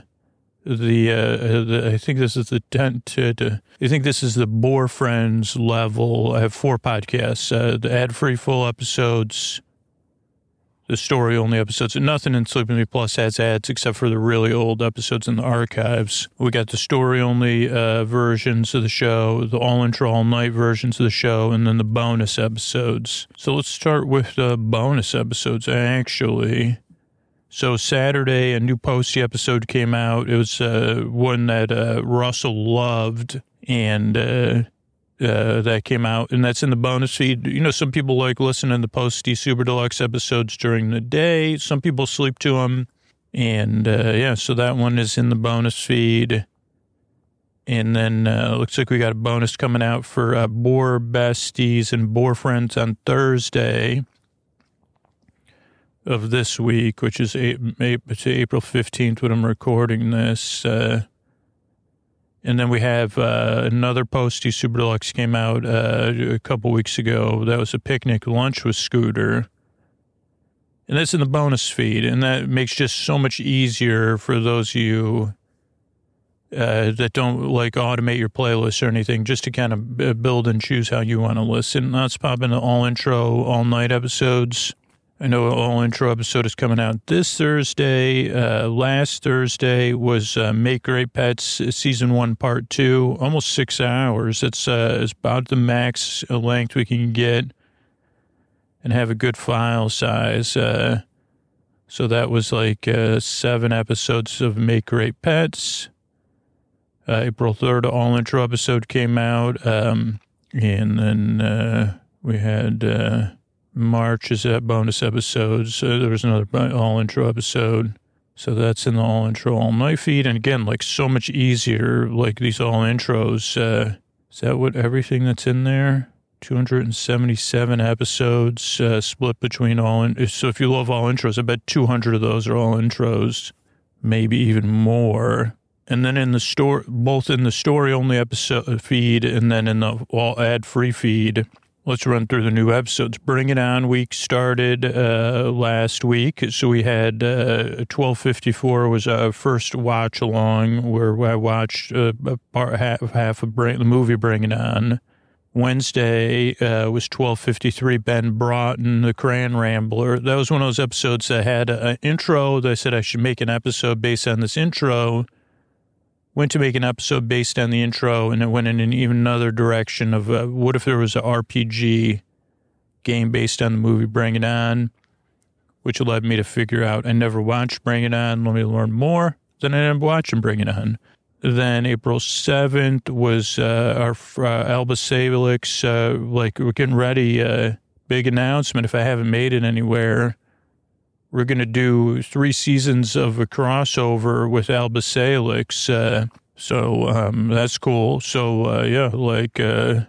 I think this is the Boar Friends level. I have 4 podcasts, the ad-free full episodes, the story-only episodes, and nothing in Sleep With Me Plus has ads except for the really old episodes in the archives. We got the story-only versions of the show, the all-intro, all-night versions of the show, and then the bonus episodes. So let's start with the bonus episodes, actually. So Saturday, a new Posty episode came out. It was one that Russell loved, and that came out, and that's in the bonus feed. Some people like listening to the Posty Super Deluxe episodes during the day. Some people sleep to them, and so that one is in the bonus feed. And then looks like we got a bonus coming out for Boar Besties and Boar Friends on Thursday of this week, which is April 15th when I'm recording this. And then we have another Posty Super Deluxe came out a couple weeks ago. That was a picnic lunch with Scooter. And that's in the bonus feed. And that makes just so much easier for those of you that don't like automate your playlist or anything, just to kind of build and choose how you want to listen. Let's pop into all intro, all night episodes. I know all intro episode is coming out this Thursday. Last Thursday was Make Great Pets Season 1 Part 2, almost 6 hours. It's about the max length we can get and have a good file size. So that was like 7 episodes of Make Great Pets. April 3rd, all intro episode came out. And then we had March's bonus episodes. There was another all intro episode. So that's in the all intro all night feed. And again, like so much easier, like these all intros. Is that what everything that's in there? 277 episodes split between all. So if you love all intros, I bet 200 of those are all intros, maybe even more. And then in the store, both in the story only episode feed and then in the all ad free feed. Let's run through the new episodes. Bring It On week started last week. So we had 1254 was our first watch along where I watched half of the movie Bring It On. Wednesday was 1253, Ben Broughton, the Crayon Rambler. That was one of those episodes that had an intro. They said I should make an episode based on this intro. Went to make an episode based on the intro, and it went in an even another direction of what if there was an RPG game based on the movie Bring It On, which led me to figure out I never watched Bring It On. Let me learn more. Then I ended up watching Bring It On. Then April 7th was our Alba Salix, like we're getting ready, big announcement if I haven't made it anywhere. We're going to do 3 seasons of a crossover with Alba Salix. So that's cool. So, yeah, like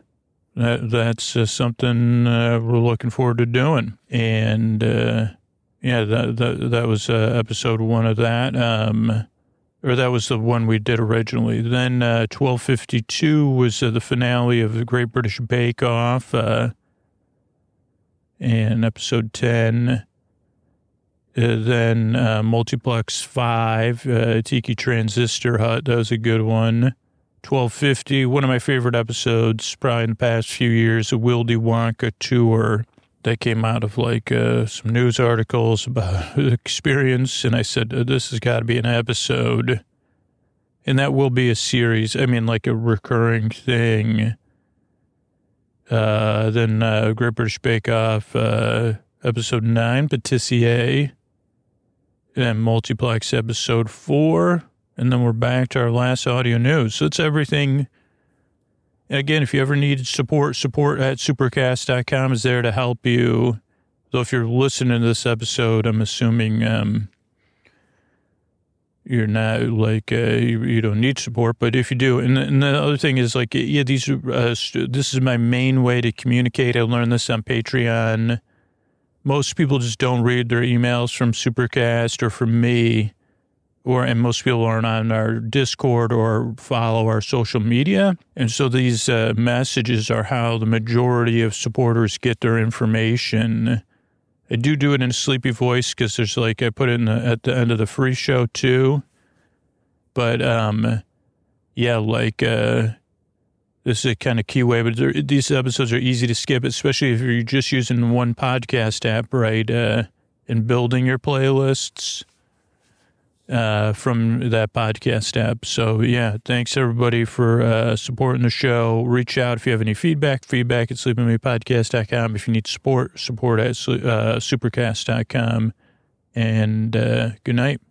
that's something we're looking forward to doing. And, yeah, that was episode 1 of that. Or that was the one we did originally. Then 1252 was the finale of the Great British Bake Off. And episode 10. Then Multiplex 5, Tiki Transistor Hut. That was a good one. 1250, one of my favorite episodes probably in the past few years, the Willy Wonka tour that came out of like some news articles about the experience. And I said, this has got to be an episode. And that will be a series. I mean, like a recurring thing. Then Great British Bake Off, episode 9, Patissier. And Multiplex episode 4. And then we're back to our last audio news. So it's everything. And again, if you ever need support at supercast.com is there to help you. So if you're listening to this episode, I'm assuming you're not like, you don't need support, but if you do, and the other thing is like, yeah, this is my main way to communicate. I learned this on Patreon. Most people just don't read their emails from Supercast or from me, and most people aren't on our Discord or follow our social media. And so these messages are how the majority of supporters get their information. I do it in a sleepy voice because there's like, I put it at the end of the free show too. But, yeah, like, this is a kind of key way, but these episodes are easy to skip, especially if you're just using one podcast app, right, and building your playlists from that podcast app. So, yeah, thanks, everybody, for supporting the show. Reach out if you have any feedback at sleepingmepodcast.com. If you need support at supercast.com. And good night.